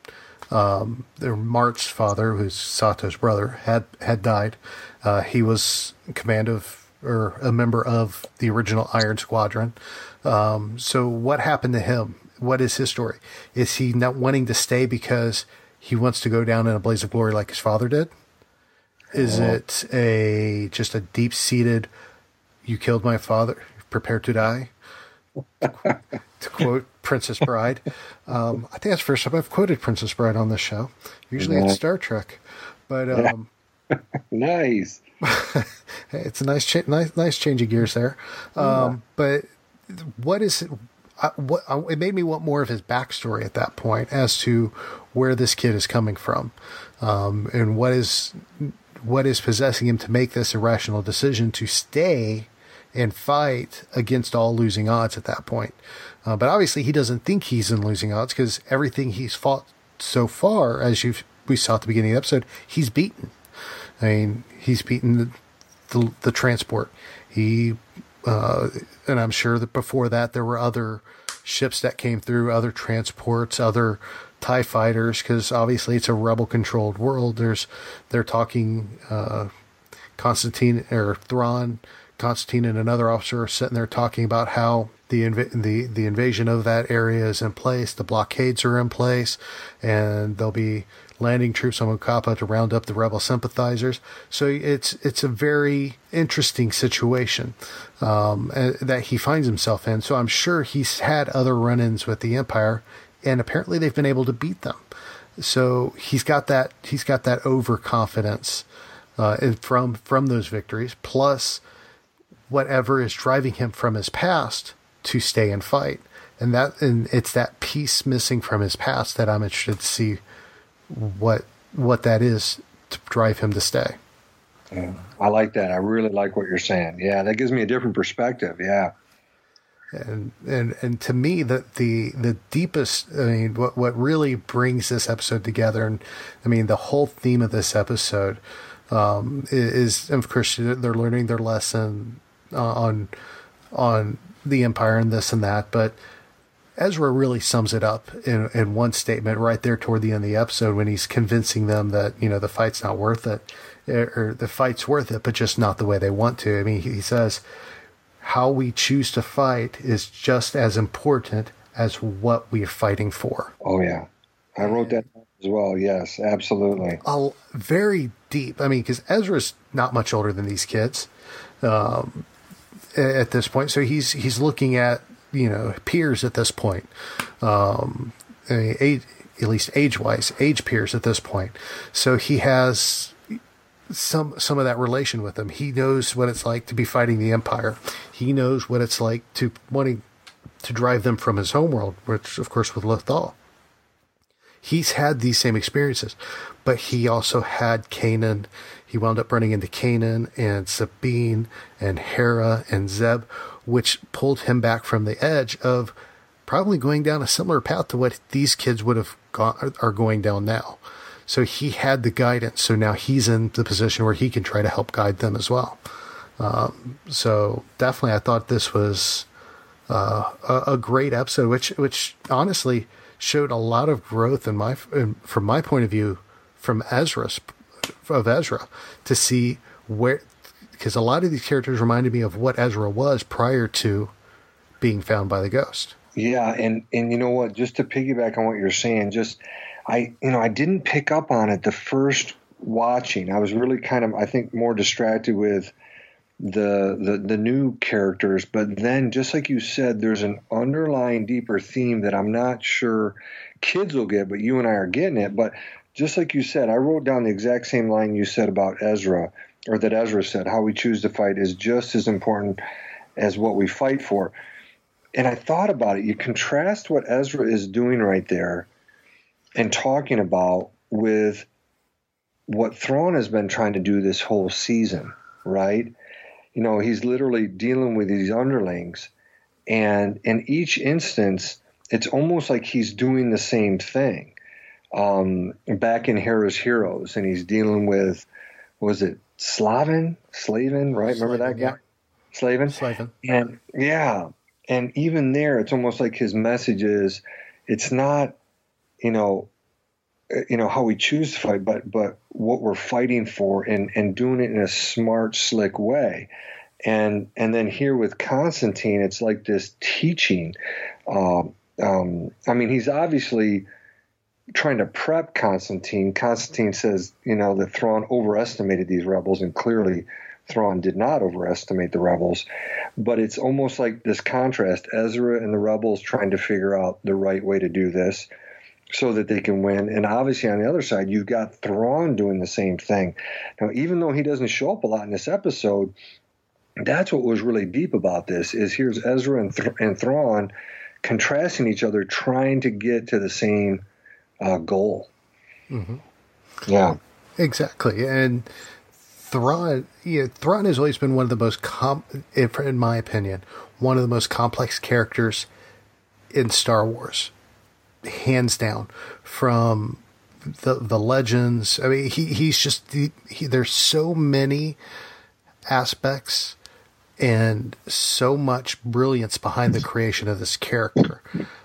Mart's father, who's Sato's brother, had died. He was a member of the original Iron Squadron. So what happened to him? What is his story? Is he not wanting to stay because he wants to go down in a blaze of glory like his father did? Is it just a deep-seated, you killed my father, prepare to die? To quote Princess Bride. I think that's the first time I've quoted Princess Bride on this show. Usually it's Star Trek. But nice. It's a nice change of gears there. But what is it? It made me want more of his backstory at that point as to where this kid is coming from, and what is possessing him to make this irrational decision to stay and fight against all losing odds at that point. But obviously he doesn't think he's in losing odds because everything he's fought so far, as we saw at the beginning of the episode, he's beaten. I mean, he's beaten the transport. And I'm sure that before that there were other ships that came through, other transports, other TIE fighters, because obviously it's a rebel-controlled world. They're talking Constantine or Thrawn, Constantine and another officer are sitting there talking about how the invasion of that area is in place, the blockades are in place, and there'll be landing troops on Mokapa to round up the rebel sympathizers. So it's a very interesting situation that he finds himself in. So I'm sure he's had other run-ins with the Empire, and apparently they've been able to beat them. So he's got that overconfidence from those victories, plus whatever is driving him from his past to stay and fight. And it's that piece missing from his past that I'm interested to see what that is to drive him to stay. Yeah, I like that. I really like what you're saying. Yeah, that gives me a different perspective. Yeah. And to me, the deepest, I mean, what really brings this episode together, and I mean, the whole theme of this episode is, of course, they're learning their lesson on the Empire and this and that, but Ezra really sums it up in one statement right there toward the end of the episode when he's convincing them that, the fight's not worth it, or the fight's worth it, but just not the way they want to. I mean, he says, how we choose to fight is just as important as what we're fighting for. Oh, yeah. I wrote that as well. Yes, absolutely. Very deep. I mean, because Ezra's not much older than these kids at this point. So he's looking at, peers at this point, at least age-wise, age peers at this point. So he has some of that relation with them. He knows what it's like to be fighting the Empire. He knows what it's like to wanting to drive them from his homeworld, which, of course, with Lothal. He's had these same experiences, but he also had Kanan. He wound up running into Kanan and Sabine and Hera and Zeb, which pulled him back from the edge of probably going down a similar path to what these kids are going down now. So he had the guidance. So now he's in the position where he can try to help guide them as well. So definitely, I thought this was a great episode, which honestly showed a lot of growth from my point of view, from Ezra, to see where, because a lot of these characters reminded me of what Ezra was prior to being found by the ghost. Yeah, and you know what? Just to piggyback on what you're saying, I didn't pick up on it the first watching. I was really kind of, I think, more distracted with the new characters, but then, just like you said, there's an underlying deeper theme that I'm not sure kids will get, but you and I are getting it. But just like you said, I wrote down the exact same line you said about Ezra, or that Ezra said, how we choose to fight is just as important as what we fight for. And I thought about it. You contrast what Ezra is doing right there and talking about with what Thrawn has been trying to do this whole season, right? You know, he's literally dealing with these underlings, and in each instance, it's almost like he's doing the same thing. Back in Hera's Heroes, and he's dealing with, was it Slavin, right? Remember that guy? Slavin. And yeah, and even there, it's almost like his message is, it's not, how we choose to fight, but what we're fighting for, and doing it in a smart, slick way. And then here with Constantine, it's like this teaching. He's obviously trying to prep Constantine. Constantine says, that Thrawn overestimated these rebels, and clearly Thrawn did not overestimate the rebels. But it's almost like this contrast, Ezra and the rebels trying to figure out the right way to do this so that they can win. And obviously on the other side, you've got Thrawn doing the same thing. Now, even though he doesn't show up a lot in this episode, that's what was really deep about this, is here's Ezra and Thrawn contrasting each other, trying to get to the same goal. Mm-hmm. Yeah. Exactly. And Thrawn has always been one of the most, in my opinion, one of the most complex characters in Star Wars. Hands down, from the legends. I mean, he's just, there's so many aspects and so much brilliance behind the creation of this character.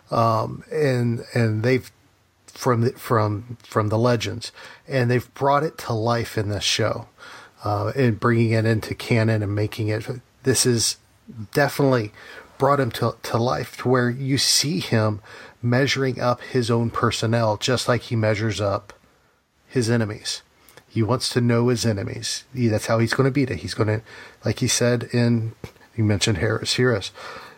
And they've, from the legends, and they've brought it to life in this show, and bringing it into canon and making it, this is definitely brought him to life, to where you see him measuring up his own personnel just like he measures up his enemies. He wants to know his enemies. That's how he's going to beat it. He's going to, like he said you mentioned Hera's Heroes,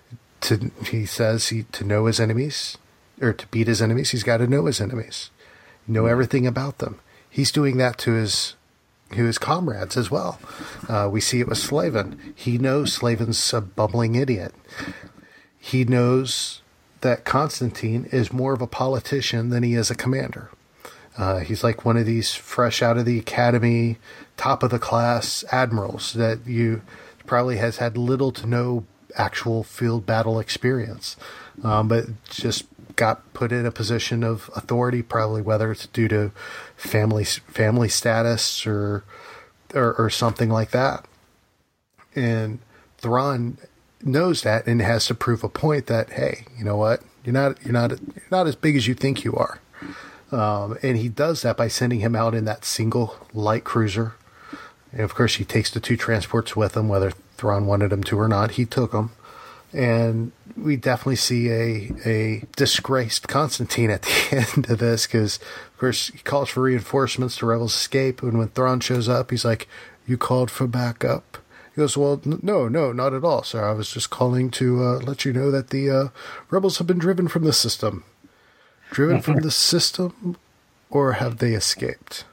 he says to know his enemies, or to beat his enemies, he's got to know his enemies, know everything about them. He's doing that to his comrades as well. We see it with Slavin. He knows Slavin's a bumbling idiot. He knows that Constantine is more of a politician than he is a commander. He's like one of these fresh out of the academy, top of the class admirals that you probably has had little to no actual field battle experience, but just got put in a position of authority, probably whether it's due to family status or something like that. And Thrawn knows that and has to prove a point that, hey, you know what, you're not as big as you think you are. And he does that by sending him out in that single light cruiser. And of course, he takes the 2 transports with him, whether Thrawn wanted him to or not. He took them. And we definitely see a disgraced Constantine at the end of this, because, of course, he calls for reinforcements to Rebels escape. And when Thrawn shows up, he's like, "You called for backup?" He goes, "Well, no, not at all, sir. I was just calling to let you know that the rebels have been driven from the system." Driven from the system, or have they escaped?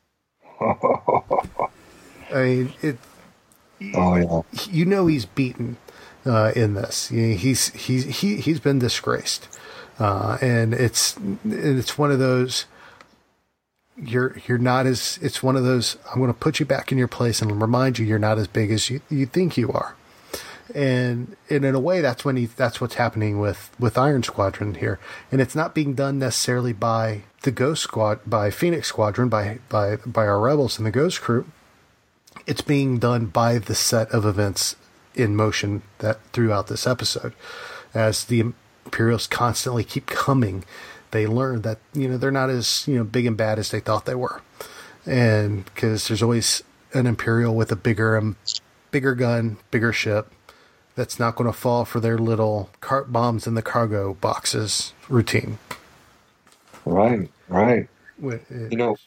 I mean, he's beaten in this. He's been disgraced, and it's one of those. You're not as, it's one of those, I'm going to put you back in your place and remind you you're not as big as you think you are. And in a way, that's what's happening with Iron Squadron here. And it's not being done necessarily by the Ghost Squad, by Phoenix Squadron, by our rebels and the Ghost crew. It's being done by the set of events in motion that throughout this episode. As the Imperials constantly keep coming, they learn that, they're not as, big and bad as they thought they were. And because there's always an Imperial with a bigger gun, bigger ship that's not going to fall for their little bombs in the cargo boxes routine. Right. Something I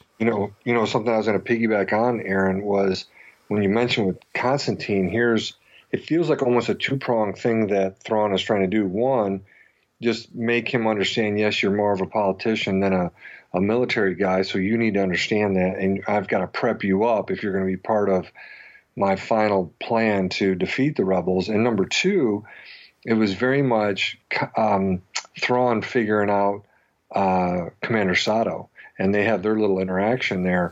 was going to piggyback on, Aaron, was when you mentioned with Constantine, it feels like almost a two-pronged thing that Thrawn is trying to do. One, just make him understand, yes, you're more of a politician than a military guy, so you need to understand that, and I've got to prep you up if you're going to be part of my final plan to defeat the rebels. And number two, it was very much Thrawn figuring out Commander Sato, and they have their little interaction there.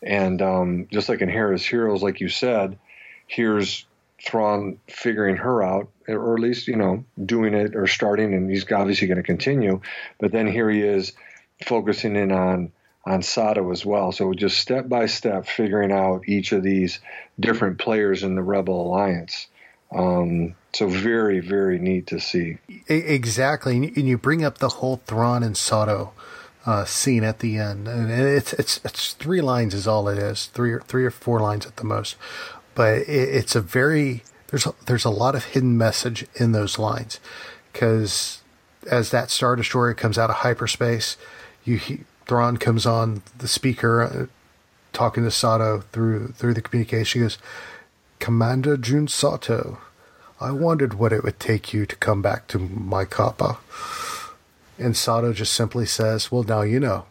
And just like in Hera's Heroes, like you said, here's Thrawn figuring her out, or at least, doing it or starting, and he's obviously going to continue. But then here he is focusing in on Sato as well. So just step by step figuring out each of these different players in the Rebel Alliance. So very, very neat to see. Exactly. And you bring up the whole Thrawn and Sato scene at the end. And it's 3 lines is all it is. 3 or 4 lines at the most. But it's a very, there's a lot of hidden message in those lines. Because as that Star Destroyer comes out of hyperspace, Thrawn comes on the speaker talking to Sato through the communication. He goes, "Commander Jun Sato, I wondered what it would take you to come back to my Kappa." And Sato just simply says, "Well, now you know."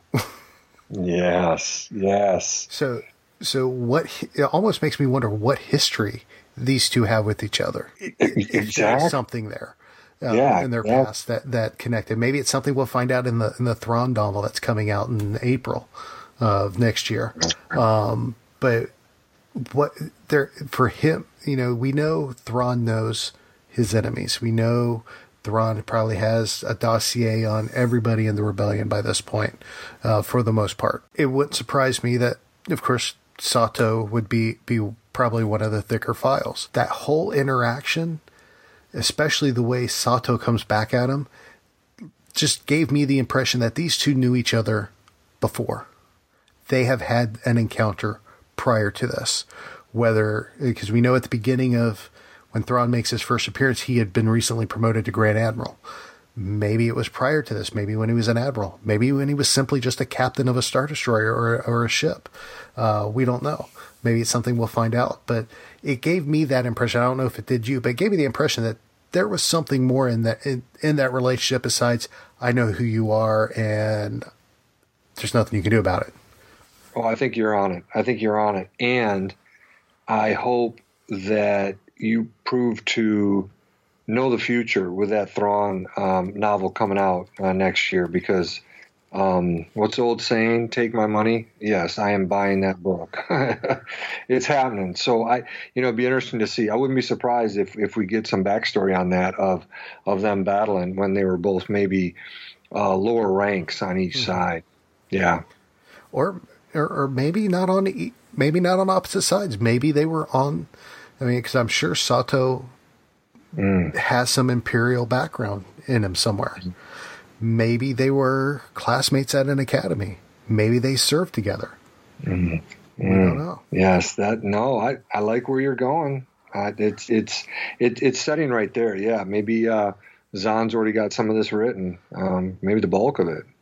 Yes. So it almost makes me wonder what history these two have with each other. If there's something there. In their past that connected. Maybe it's something we'll find out in the Thrawn novel that's coming out in April of next year. But what there for him, we know Thrawn knows his enemies. We know Thrawn probably has a dossier on everybody in the rebellion by this point, for the most part. It wouldn't surprise me that, of course, Sato would be probably one of the thicker files. That whole interaction, especially the way Sato comes back at him, just gave me the impression that these two knew each other before. They have had an encounter prior to this. Because we know at the beginning of when Thrawn makes his first appearance, he had been recently promoted to Grand Admiral. Maybe it was prior to this. Maybe when he was an admiral. Maybe when he was simply just a captain of a Star Destroyer or a ship. We don't know. Maybe it's something we'll find out. But it gave me that impression. I don't know if it did you, but it gave me the impression that there was something more in that relationship besides, I know who you are and there's nothing you can do about it. Oh, I think you're on it. And I hope that you prove to know the future with that Thrawn novel coming out next year, because what's the old saying? Take my money. Yes, I am buying that book. It's happening. So it'd be interesting to see. I wouldn't be surprised if we get some backstory on that of them battling when they were both maybe lower ranks on each side. Yeah. Or maybe not on opposite sides. Maybe they were on. Because I'm sure Sato has some Imperial background in him somewhere. Maybe they were classmates at an academy. Maybe they served together. We don't know. Yes, I like where you're going. It's setting right there. Yeah, maybe Zahn's already got some of this written. Maybe the bulk of it.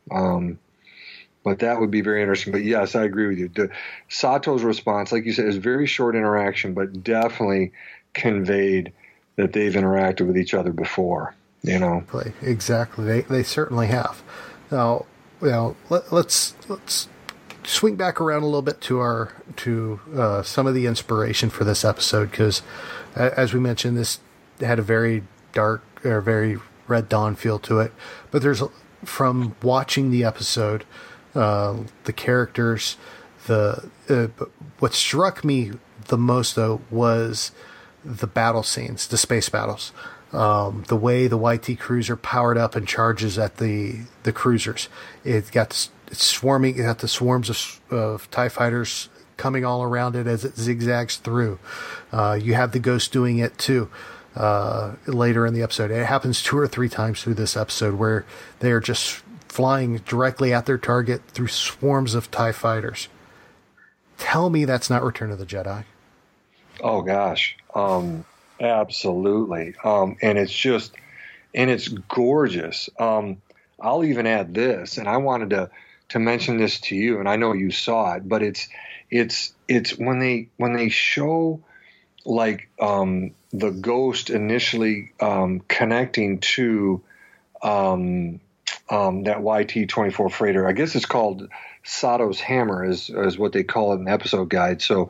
But that would be very interesting. But yes, I agree with you. Sato's response, like you said, is very short interaction, but definitely conveyed that they've interacted with each other before. Exactly. They certainly have. Now, let's swing back around a little bit to some of the inspiration for this episode, because as we mentioned, this had a very dark or very Red Dawn feel to it. But from watching the episode, the characters, what struck me the most though was the battle scenes, the space battles. The way the YT cruiser powered up and charges at the cruisers. It's swarming. It got the swarms of TIE fighters coming all around it as it zigzags through. You have the Ghost doing it too later in the episode. It happens 2 or 3 times through this episode where they are just flying directly at their target through swarms of TIE fighters. Tell me that's not Return of the Jedi. Oh gosh. Absolutely. And it's gorgeous. I'll even add this, and I wanted to mention this to you, and I know you saw it, but it's when they show like the Ghost initially connecting to that YT-24 freighter. I guess it's called Sato's Hammer is what they call it in the episode guide. So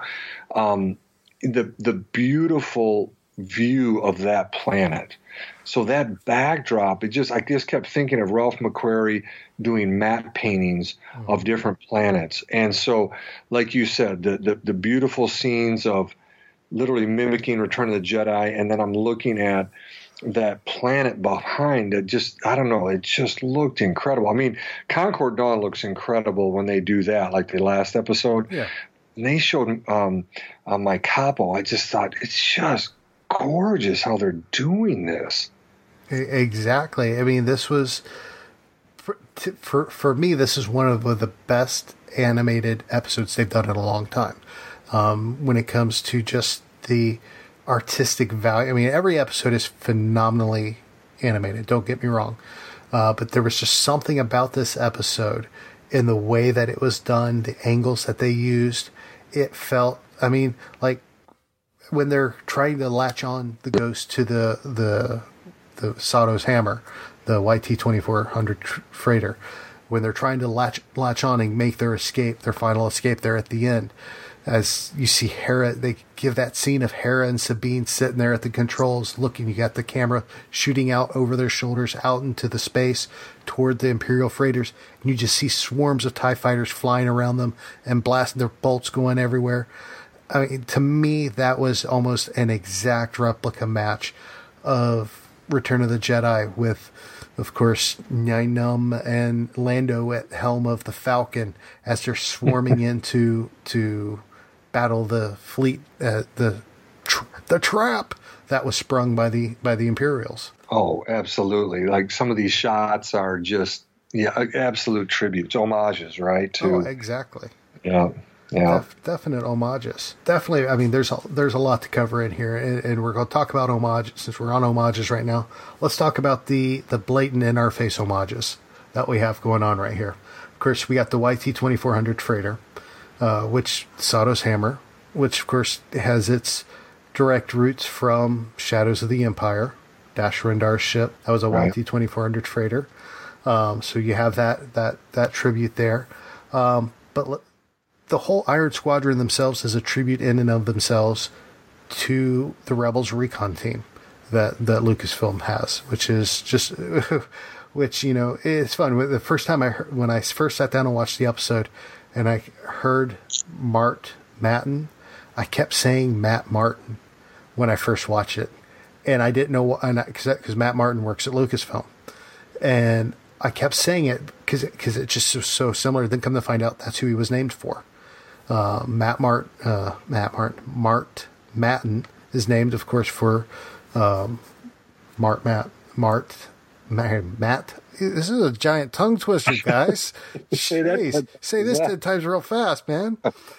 the beautiful view of that planet. So that backdrop, I just kept thinking of Ralph McQuarrie doing matte paintings of different planets. And so, like you said, the beautiful scenes of literally mimicking Return of the Jedi, and then I'm looking at that planet behind it. I don't know, it just looked incredible. I mean, Concord Dawn looks incredible when they do that, like the last episode. Yeah. And they showed my capo. I just thought it's just gorgeous how they're doing this. Exactly. I mean, this was for me. This is one of the best animated episodes they've done in a long time. When it comes to just the artistic value, I mean, every episode is phenomenally animated. Don't get me wrong, but there was just something about this episode in the way that it was done, the angles that they used. It felt, I mean, like when they're trying to latch on the Ghost to the Sato's Hammer, the YT-2400 freighter, when they're trying to latch on and make their final escape there at the end, as you see Hera, they give that scene of Hera and Sabine sitting there at the controls looking. You got the camera shooting out over their shoulders out into the space toward the Imperial freighters, and you just see swarms of TIE fighters flying around them and blasting their bolts going everywhere. I mean, to me, that was almost an exact replica match of Return of the Jedi with, of course, Nien and Lando at helm of the Falcon as they're swarming into to battle the fleet, the trap that was sprung by the Imperials. Oh, absolutely! Like some of these shots are just absolute tributes, homages, right? Oh, exactly. Yeah. Definite homages. Definitely. I mean, there's a lot to cover in here, and we're going to talk about homages since we're on homages right now. Let's talk about the blatant in our face homages that we have going on right here. Of course, we got the YT-2400 freighter, which Sato's Hammer, which of course has its direct roots from Shadows of the Empire, Dash Rendar's ship. That was a YT-2400 freighter. So you have that tribute there, but the whole Iron Squadron themselves is a tribute in and of themselves to the Rebels recon team that Lucasfilm has, which is just, which, you know, it's fun. The first time when I first sat down and watched the episode and I heard Mart Matten, I kept saying Matt Martin when I first watched it. And I didn't know, because Matt Martin works at Lucasfilm. And I kept saying it because it just was so similar. Then come to find out that's who he was named for. Mart Matten is named, of course, for Matt. This is a giant tongue twister, guys. Say this 10 times real fast, man.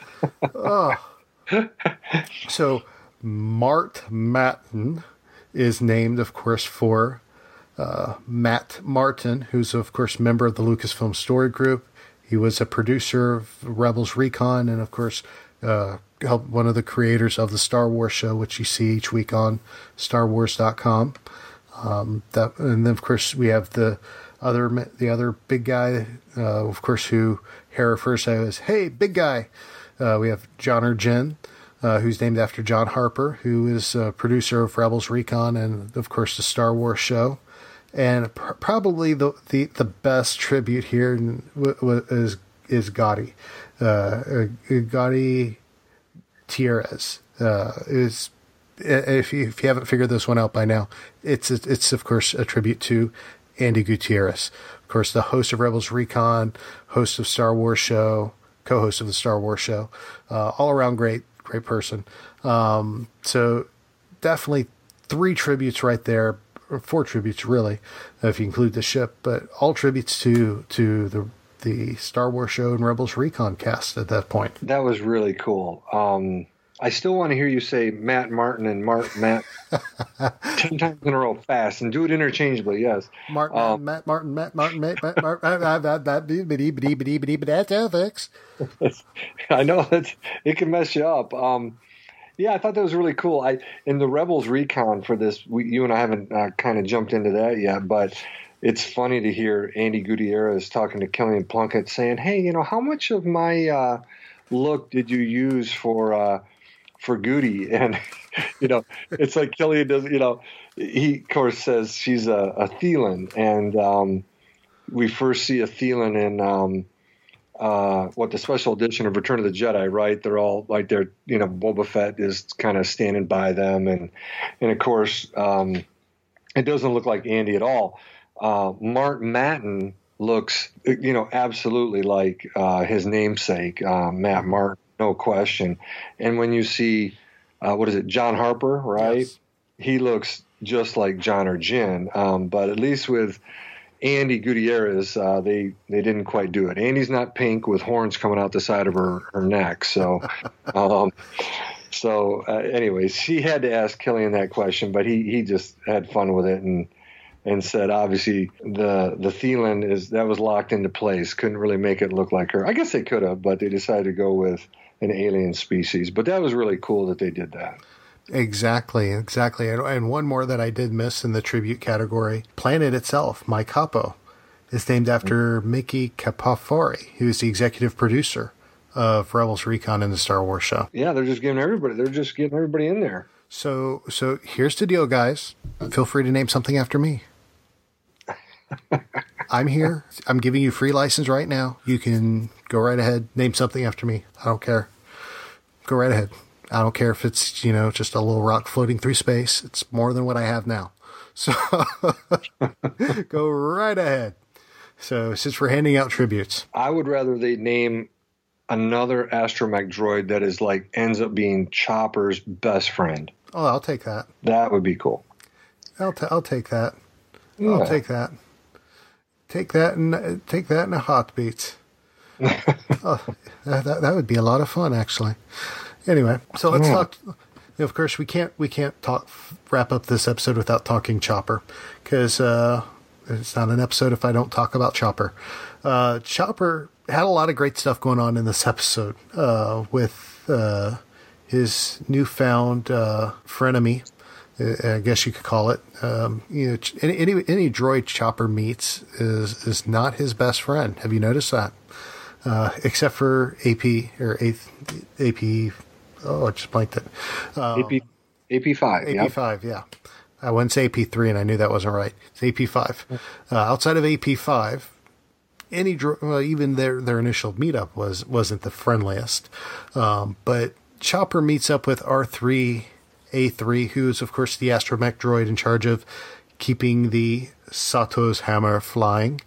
So Mart Matten is named, of course, for Matt Martin, who's, of course, member of the Lucasfilm Story Group. He was a producer of Rebels Recon and, of course, helped one of the creators of the Star Wars show, which you see each week on StarWars.com. And then, of course, we have the other big guy, of course, who Hera refers to as, hey, big guy. We have John Jin, who's named after John Harper, who is a producer of Rebels Recon and, of course, the Star Wars show. And probably the best tribute here is Gaudi. Gaudi Tierrez is if you haven't figured this one out by now, it's of course a tribute to Andy Gutierrez, of course, the host of Rebels Recon, host of Star Wars Show, co-host of the Star Wars Show, all around great person. So definitely 3 tributes right there, or 4 tributes really, if you include the ship, but all tributes to the Star Wars Show and Rebels Recon cast at that point. That was really cool. I still want to hear you say Matt Martin and Matt 10 times in a row fast, and do it interchangeably. Yes, Matt Martin, Matt Martin, that. I know that it can mess you up. Yeah, I thought that was really cool. In the Rebels Recon for this, you and I haven't kind of jumped into that yet, but it's funny to hear Andy Gutierrez talking to Killian Plunkett saying, "Hey, how much of my look did you use for Goody?" And it's like Killian does. He of course says she's a Thelan, and we first see a Thelan in the special edition of Return of the Jedi, right? They're all like Boba Fett is kind of standing by them, and of course it doesn't look like Andy at all. Mark Matten looks absolutely like his namesake, Matt Martin, no question. And when you see John Harper, right? Yes. He looks just like John or Jin, but at least with Andy Gutierrez, they didn't quite do it. Andy's not pink with horns coming out the side of her neck. So, anyways, she had to ask Killian that question, but he just had fun with it and said, obviously, the Thelan that was locked into place. Couldn't really make it look like her. I guess they could have, but they decided to go with an alien species. But that was really cool that they did that. Exactly. And one more that I did miss in the tribute category, Planet itself, My Capo, is named after Mickey Capofori, who's the executive producer of Rebels Recon in the Star Wars Show. Yeah, they're just getting everybody in there. So here's the deal, guys. Feel free to name something after me. I'm here. I'm giving you free license right now. You can go right ahead. Name something after me. I don't care. Go right ahead. I don't care if it's, just a little rock floating through space. It's more than what I have now. So go right ahead. So since we're handing out tributes, I would rather they name another astromech droid that is ends up being Chopper's best friend. Oh, I'll take that. That would be cool. I'll take that. Yeah. I'll take that. Take that in a heartbeat. That would be a lot of fun, actually. Anyway, so let's talk. Of course, we can't wrap up this episode without talking Chopper, because it's not an episode if I don't talk about Chopper. Chopper had a lot of great stuff going on in this episode with his newfound frenemy, I guess you could call it. Any droid Chopper meets is not his best friend. Have you noticed that? Except for AP. Oh, I just blanked it. AP5. AP5, yeah. I wouldn't say AP3, and I knew that wasn't right. It's AP5. Outside of AP5, even their initial meetup wasn't the friendliest. But Chopper meets up with R3A3, who is, of course, the astromech droid in charge of keeping the Sato's hammer flying.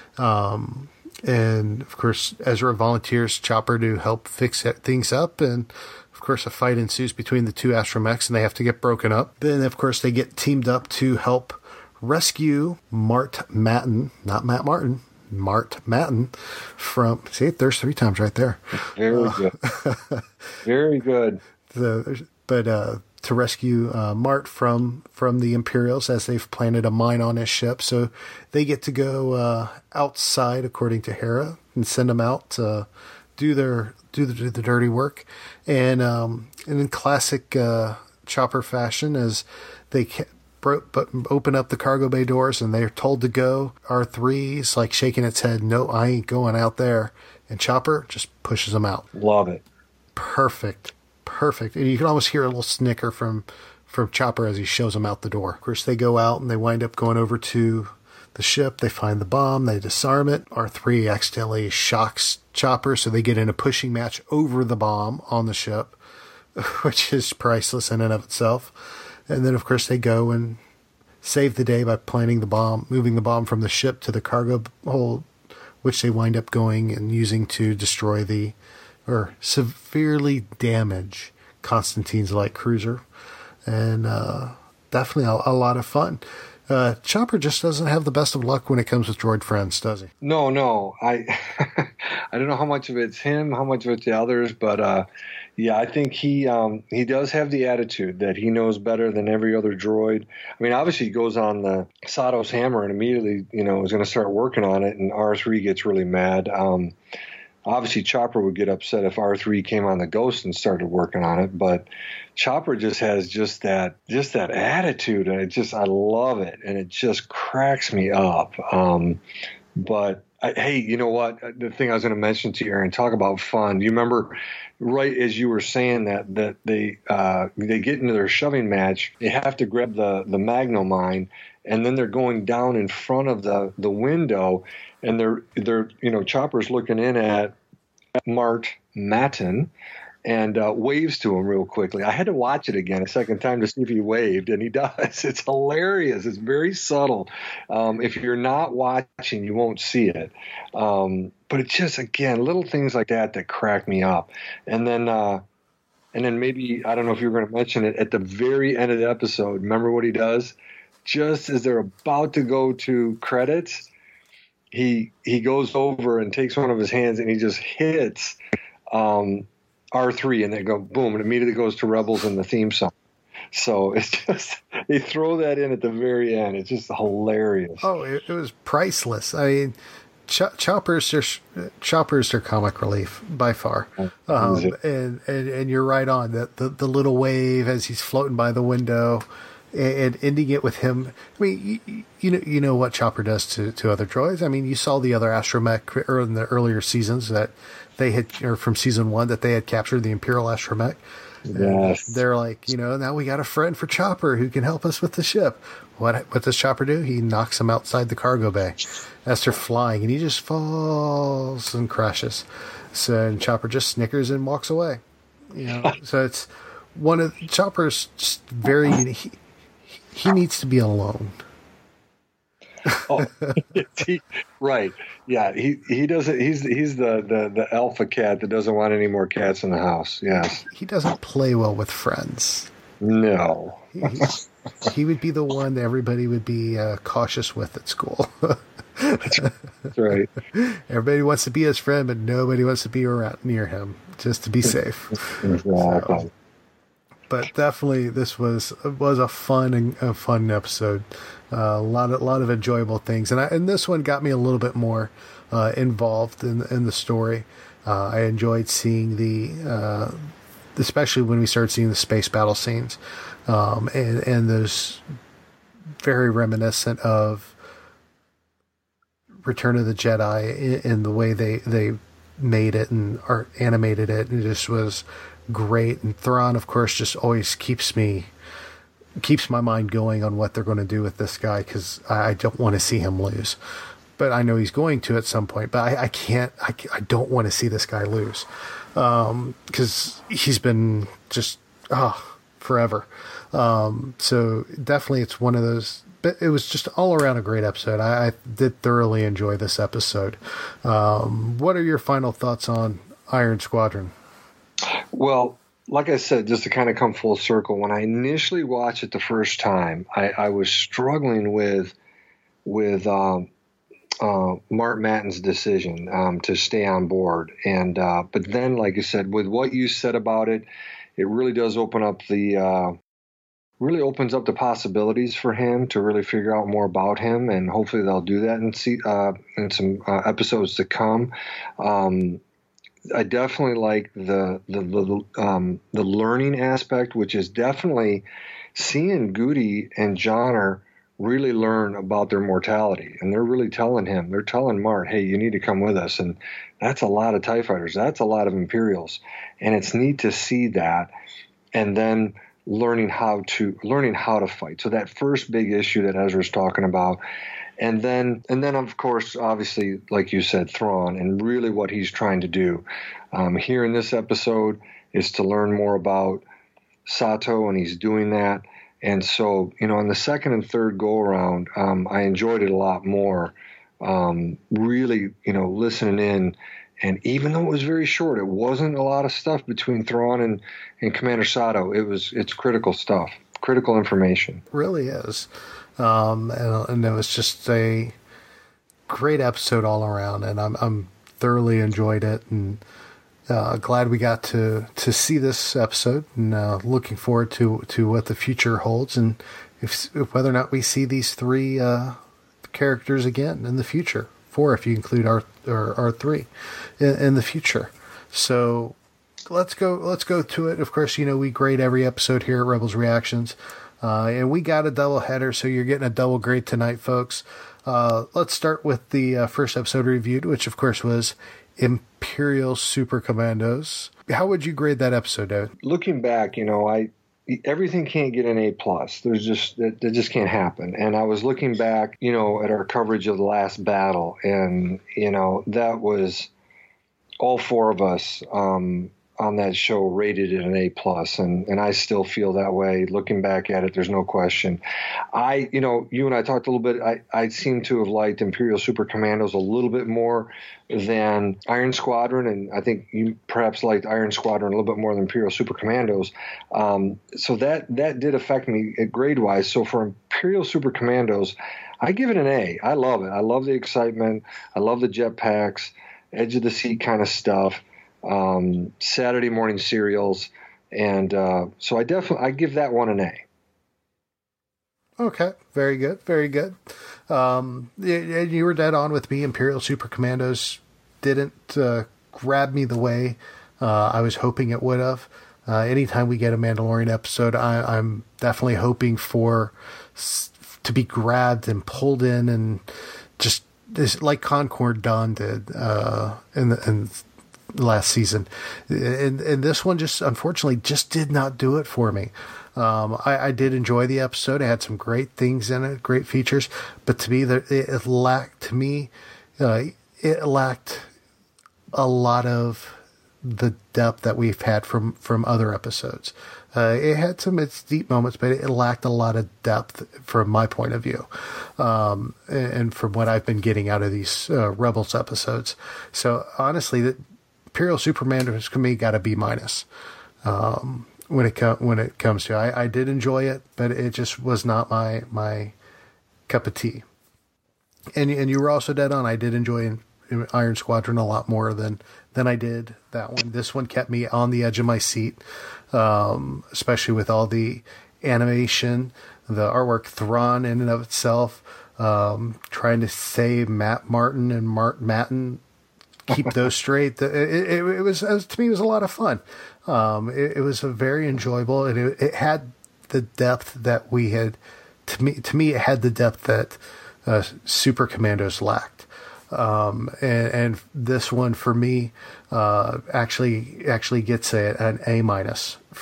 And, of course, Ezra volunteers Chopper to help fix things up, and of course, a fight ensues between the two astromechs, and they have to get broken up. Then, of course, they get teamed up to help rescue Mart Matten, not Matt Martin, Mart Matten from... See, there's 3 times right there. Very good. Very good. To rescue Mart from the Imperials, as they've planted a mine on his ship. So they get to go outside, according to Hera, and send them out to do the dirty work. And in classic Chopper fashion, as they open up the cargo bay doors and they're told to go, R3's shaking its head, no, I ain't going out there. And Chopper just pushes them out. Love it. Perfect. And you can almost hear a little snicker from Chopper as he shows them out the door. Of course, they go out and they wind up going over to the ship. They find the bomb. They disarm it. R3 accidentally shocks Chopper, so they get in a pushing match over the bomb on the ship. which is priceless in and of itself. And then, of course, they go and save the day by planting the bomb, moving the bomb from the ship to the cargo hold, which they wind up going and using to destroy or severely damage Constantine's light cruiser. And definitely a lot of fun. Chopper just doesn't have the best of luck when it comes with droid friends, does he? No. I don't know how much of it's him, how much of it's the others, but yeah, I think he does have the attitude that he knows better than every other droid. I mean, obviously he goes on the Satos hammer and immediately, is going to start working on it, and R3 gets really mad. Obviously, Chopper would get upset if R3 came on the Ghost and started working on it, but Chopper just has just that attitude, and I love it, and it just cracks me up. But hey, you know what? The thing I was going to mention to you, Aaron, talk about fun. Do you remember, right as you were saying that they get into their shoving match, they have to grab the Magno mine, and then they're going down in front of the window, and they're Chopper's looking in at Mart Matin and waves to him real quickly. I had to watch it again a second time to see if he waved, and he does. It's hilarious. It's very subtle. If you're not watching, you won't see it. But it's just, again, little things like that crack me up. And then maybe, I don't know if you were going to mention it, at the very end of the episode, remember what he does? Just as they're about to go to credits, he goes over and takes one of his hands and he just hits R3, and they go boom, and immediately goes to Rebels in the theme song. So it's just, they throw that in at the very end. It's just hilarious. Oh, it was priceless. I mean, Chopper's their comic relief by far. And you're right on that. The little wave as he's floating by the window, and ending it with him. I mean, you know what Chopper does to other droids. I mean, you saw the other astromech in the earlier seasons that they had, or from season 1, that they had captured the Imperial astromech. Yes. They're like, now we got a friend for Chopper who can help us with the ship. What does Chopper do? He knocks him outside the cargo bay as they're flying, and he just falls and crashes. So and Chopper just snickers and walks away. So it's one of Chopper's just very. He needs to be alone. Oh, right. Yeah, he doesn't. He's the alpha cat that doesn't want any more cats in the house. Yes. He doesn't play well with friends. No. He would be the one that everybody would be cautious with at school. That's right. Everybody wants to be his friend, but nobody wants to be around near him, just to be safe. Exactly. So, but definitely, this was a fun episode. A lot of enjoyable things, and this one got me a little bit more involved in the story. I enjoyed seeing especially when we started seeing the space battle scenes, and those very reminiscent of Return of the Jedi in the way they made it and animated it. It just was great. And Thrawn, of course, just always keeps my mind going on what they're going to do with this guy, because I don't want to see him lose. But I know he's going to at some point. But I don't want to see this guy lose, because he's been just forever. So definitely, it's one of those. But it was just all around a great episode. I did thoroughly enjoy this episode. What are your final thoughts on Iron Squadron? Well, like I said, just to kind of come full circle, when I initially watched it the first time, I was struggling with Mart Matin's decision to stay on board, and but then, like you said, with what you said about it, it really does open up really opens up the possibilities for him to really figure out more about him, and hopefully they'll do that in some episodes to come. I definitely like the learning aspect, which is definitely seeing Goody and Johnner really learn about their mortality, and they're really telling Mart, hey, you need to come with us, and that's a lot of TIE fighters, that's a lot of Imperials, and it's neat to see that, and then learning how to fight. So that first big issue that Ezra's talking about. And then, of course, obviously, like you said, Thrawn, and really what he's trying to do. Here in this episode, is to learn more about Sato, and he's doing that. And so, on the second and third go-around, I enjoyed it a lot more, really, listening in. And even though it was very short, it wasn't a lot of stuff between Thrawn and Commander Sato. It's critical stuff, critical information. It really is. And it was just a great episode all around, and I'm thoroughly enjoyed it, and glad we got to see this episode, and looking forward to what the future holds, and whether or not we see these three characters again in the future. 4 if you include R3 in the future. So let's go to it. Of course, we grade every episode here at Rebels Reactions, and we got a double header, so you're getting a double grade tonight, folks. Let's start with the first episode reviewed, which of course was Imperial Super Commandos. How would you grade that episode, David? Looking back, everything can't get an A+. That just can't happen. And I was looking back, at our coverage of the last battle, and that was all 4 of us on that show rated it an A+, and I still feel that way. Looking back at it, there's no question. You and I talked a little bit. I seem to have liked Imperial Super Commandos a little bit more than Iron Squadron, and I think you perhaps liked Iron Squadron a little bit more than Imperial Super Commandos. So that did affect me grade-wise. So for Imperial Super Commandos, I give it an A. I love it. I love the excitement. I love the jetpacks, edge of the seat kind of stuff. Saturday morning serials, and so I give that one an A. Okay, very good, very good. You were dead on with me. Imperial Super Commandos didn't grab me the way I was hoping it would have. Anytime we get a Mandalorian episode, I'm definitely hoping to be grabbed and pulled in, and just like Concord Dawn did in last season, and this one just unfortunately just did not do it for me. I did enjoy the episode. It had some great things in it, great features, but to me, it lacked a lot of the depth that we've had from other episodes. It had its deep moments, but it lacked a lot of depth from my point of view, and from what I've been getting out of these Rebels episodes. So honestly, the Imperial Super Commandos to me got a B- when it comes to. I did enjoy it, but it just was not my cup of tea. And you were also dead on. I did enjoy Iron Squadron a lot more than I did that one. This one kept me on the edge of my seat, especially with all the animation, the artwork, Thrawn in and of itself, trying to say Matt Martin and Matten, keep those straight. It was to me, it was a lot of fun. It was a very enjoyable, and it had the depth that we had. To me, it had the depth that Super Commandos lacked. And this one for me actually gets an A-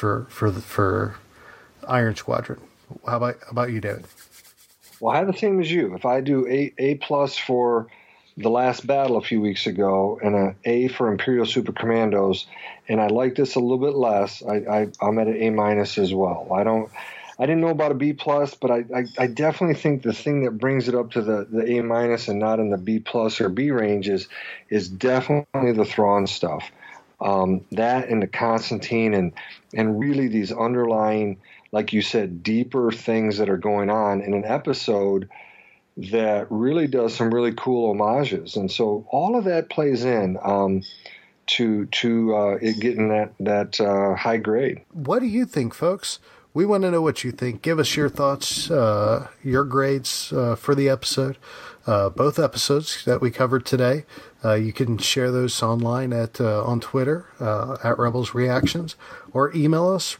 for Iron Squadron. How about you, David? Well, I have the same as you. If I do A+ for the last battle a few weeks ago, and an A for Imperial Super Commandos, and I like this a little bit less, I'm at an A- as well. I didn't know about a B+, but I definitely think the thing that brings it up to the A- and not in the B+ or B range is definitely the Thrawn stuff. That and the Constantine and really these underlying, like you said, deeper things that are going on in an episode that really does some really cool homages. And so all of that plays in to it getting that high grade. What do you think, folks? We want to know what you think. Give us your thoughts, your grades for the episode. Both episodes that we covered today. You can share those online on Twitter at Rebels Reactions, or email us,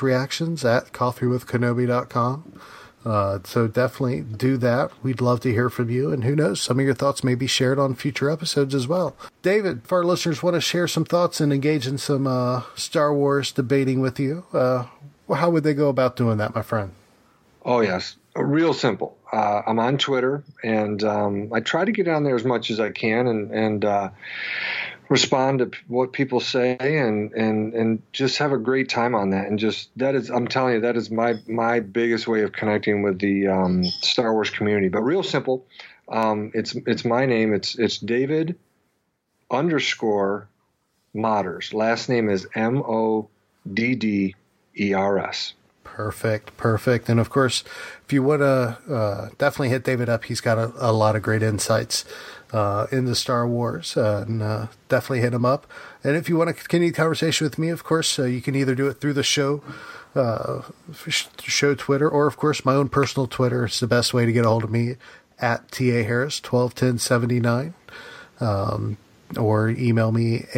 rebelsreactions@coffeewithkenobi.com. So definitely do that. We'd love to hear from you. And who knows, some of your thoughts may be shared on future episodes as well. David, if our listeners want to share some thoughts and engage in some Star Wars debating with you, how would they go about doing that, my friend? Oh, yes. Real simple. I'm on Twitter, and I try to get on there as much as I can. And respond to what people say and just have a great time on that. And just I'm telling you, that is my biggest way of connecting with the Star Wars community. But real simple. It's my name. It's David _Modders. Last name is Modders. Perfect. And of course, if you want to definitely hit David up, he's got a lot of great insights into Star Wars, and definitely hit him up. And if you want to continue the conversation with me, of course, you can either do it through the show Twitter, or of course my own personal Twitter. It's the best way to get a hold of me, at TA Harris 121079, or email me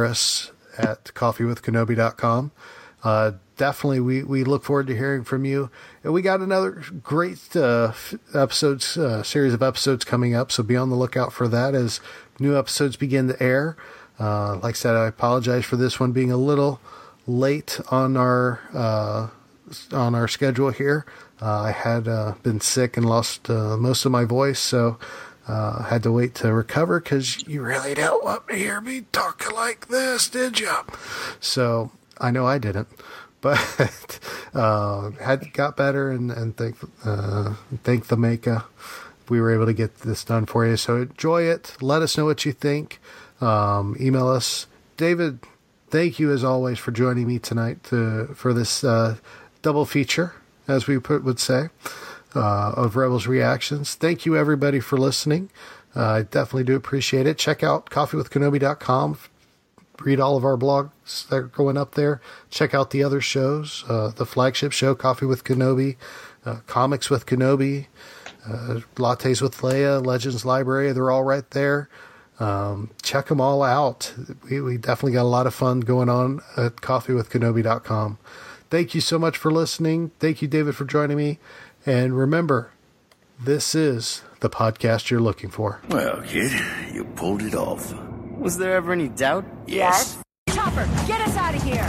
aharris@coffeewithkenobi.com. Definitely, we look forward to hearing from you. And we got another great series of episodes coming up, so be on the lookout for that as new episodes begin to air. Like I said, I apologize for this one being a little late on our schedule here. I had been sick and lost most of my voice, so had to wait to recover, because you really don't want to hear me talking like this, did you? So I know I didn't. But got better, and thank the maker, we were able to get this done for you. So enjoy it. Let us know what you think. Email us. David, thank you as always for joining me tonight for this double feature, as we would say, of Rebels Reactions. Thank you everybody for listening. I definitely do appreciate it. Check out coffeewithkenobi.com. Read all of our blogs that are going up there. Check out the other shows, the flagship show, Coffee with Kenobi, Comics with Kenobi, Lattes with Leia, Legends Library. They're all right there. Check them all out. We definitely got a lot of fun going on at coffeewithkenobi.com. Thank you so much for listening. Thank you, David, for joining me. And remember, this is the podcast you're looking for. Well, kid, you pulled it off. Was there ever any doubt? Yes. Chopper, get us out of here!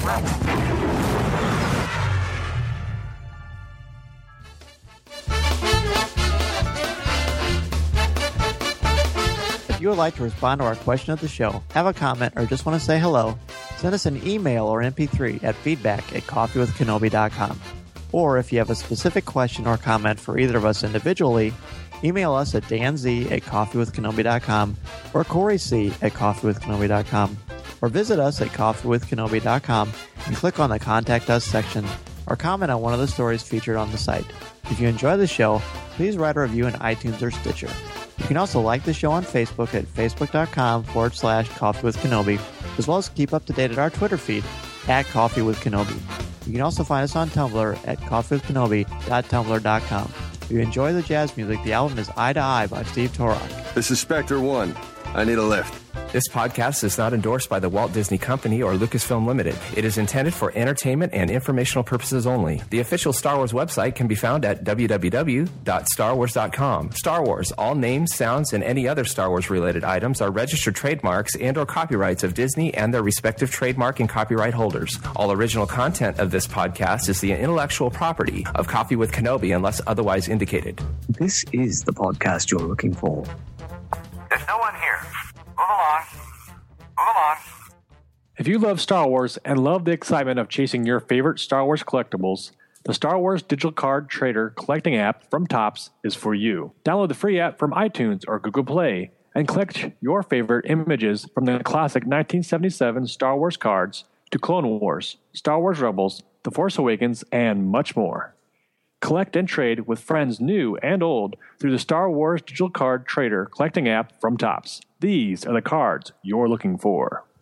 If you would like to respond to our question of the show, have a comment, or just want to say hello, send us an email or MP3 at feedback@coffeewithkenobi.com. Or if you have a specific question or comment for either of us individually, email us at danz@coffeewithkenobi.com or coryc@coffeewithkenobi.com, or visit us at coffeewithkenobi.com and click on the Contact Us section, or comment on one of the stories featured on the site. If you enjoy the show, please write a review in iTunes or Stitcher. You can also like the show on Facebook at facebook.com/coffeewithkenobi, as well as keep up to date at our Twitter feed at coffeewithkenobi. You can also find us on Tumblr at coffeewithkenobi.tumblr.com. If you enjoy the jazz music, the album is Eye to Eye by Steve Torok. This is Spectre 1. I need a lift. This podcast is not endorsed by the Walt Disney Company or Lucasfilm Limited. It is intended for entertainment and informational purposes only. The official Star Wars website can be found at www.starwars.com. Star Wars, all names, sounds, and any other Star Wars-related items are registered trademarks and or copyrights of Disney and their respective trademark and copyright holders. All original content of this podcast is the intellectual property of Coffee with Kenobi unless otherwise indicated. This is the podcast you're looking for. There's no one here. Move along. Move along. If you love Star Wars and love the excitement of chasing your favorite Star Wars collectibles, the Star Wars Digital Card Trader collecting app from Topps is for you. Download the free app from iTunes or Google Play and collect your favorite images from the classic 1977 Star Wars cards to Clone Wars, Star Wars Rebels, The Force Awakens, and much more. Collect and trade with friends new and old through the Star Wars Digital Card Trader collecting app from Topps. These are the cards you're looking for.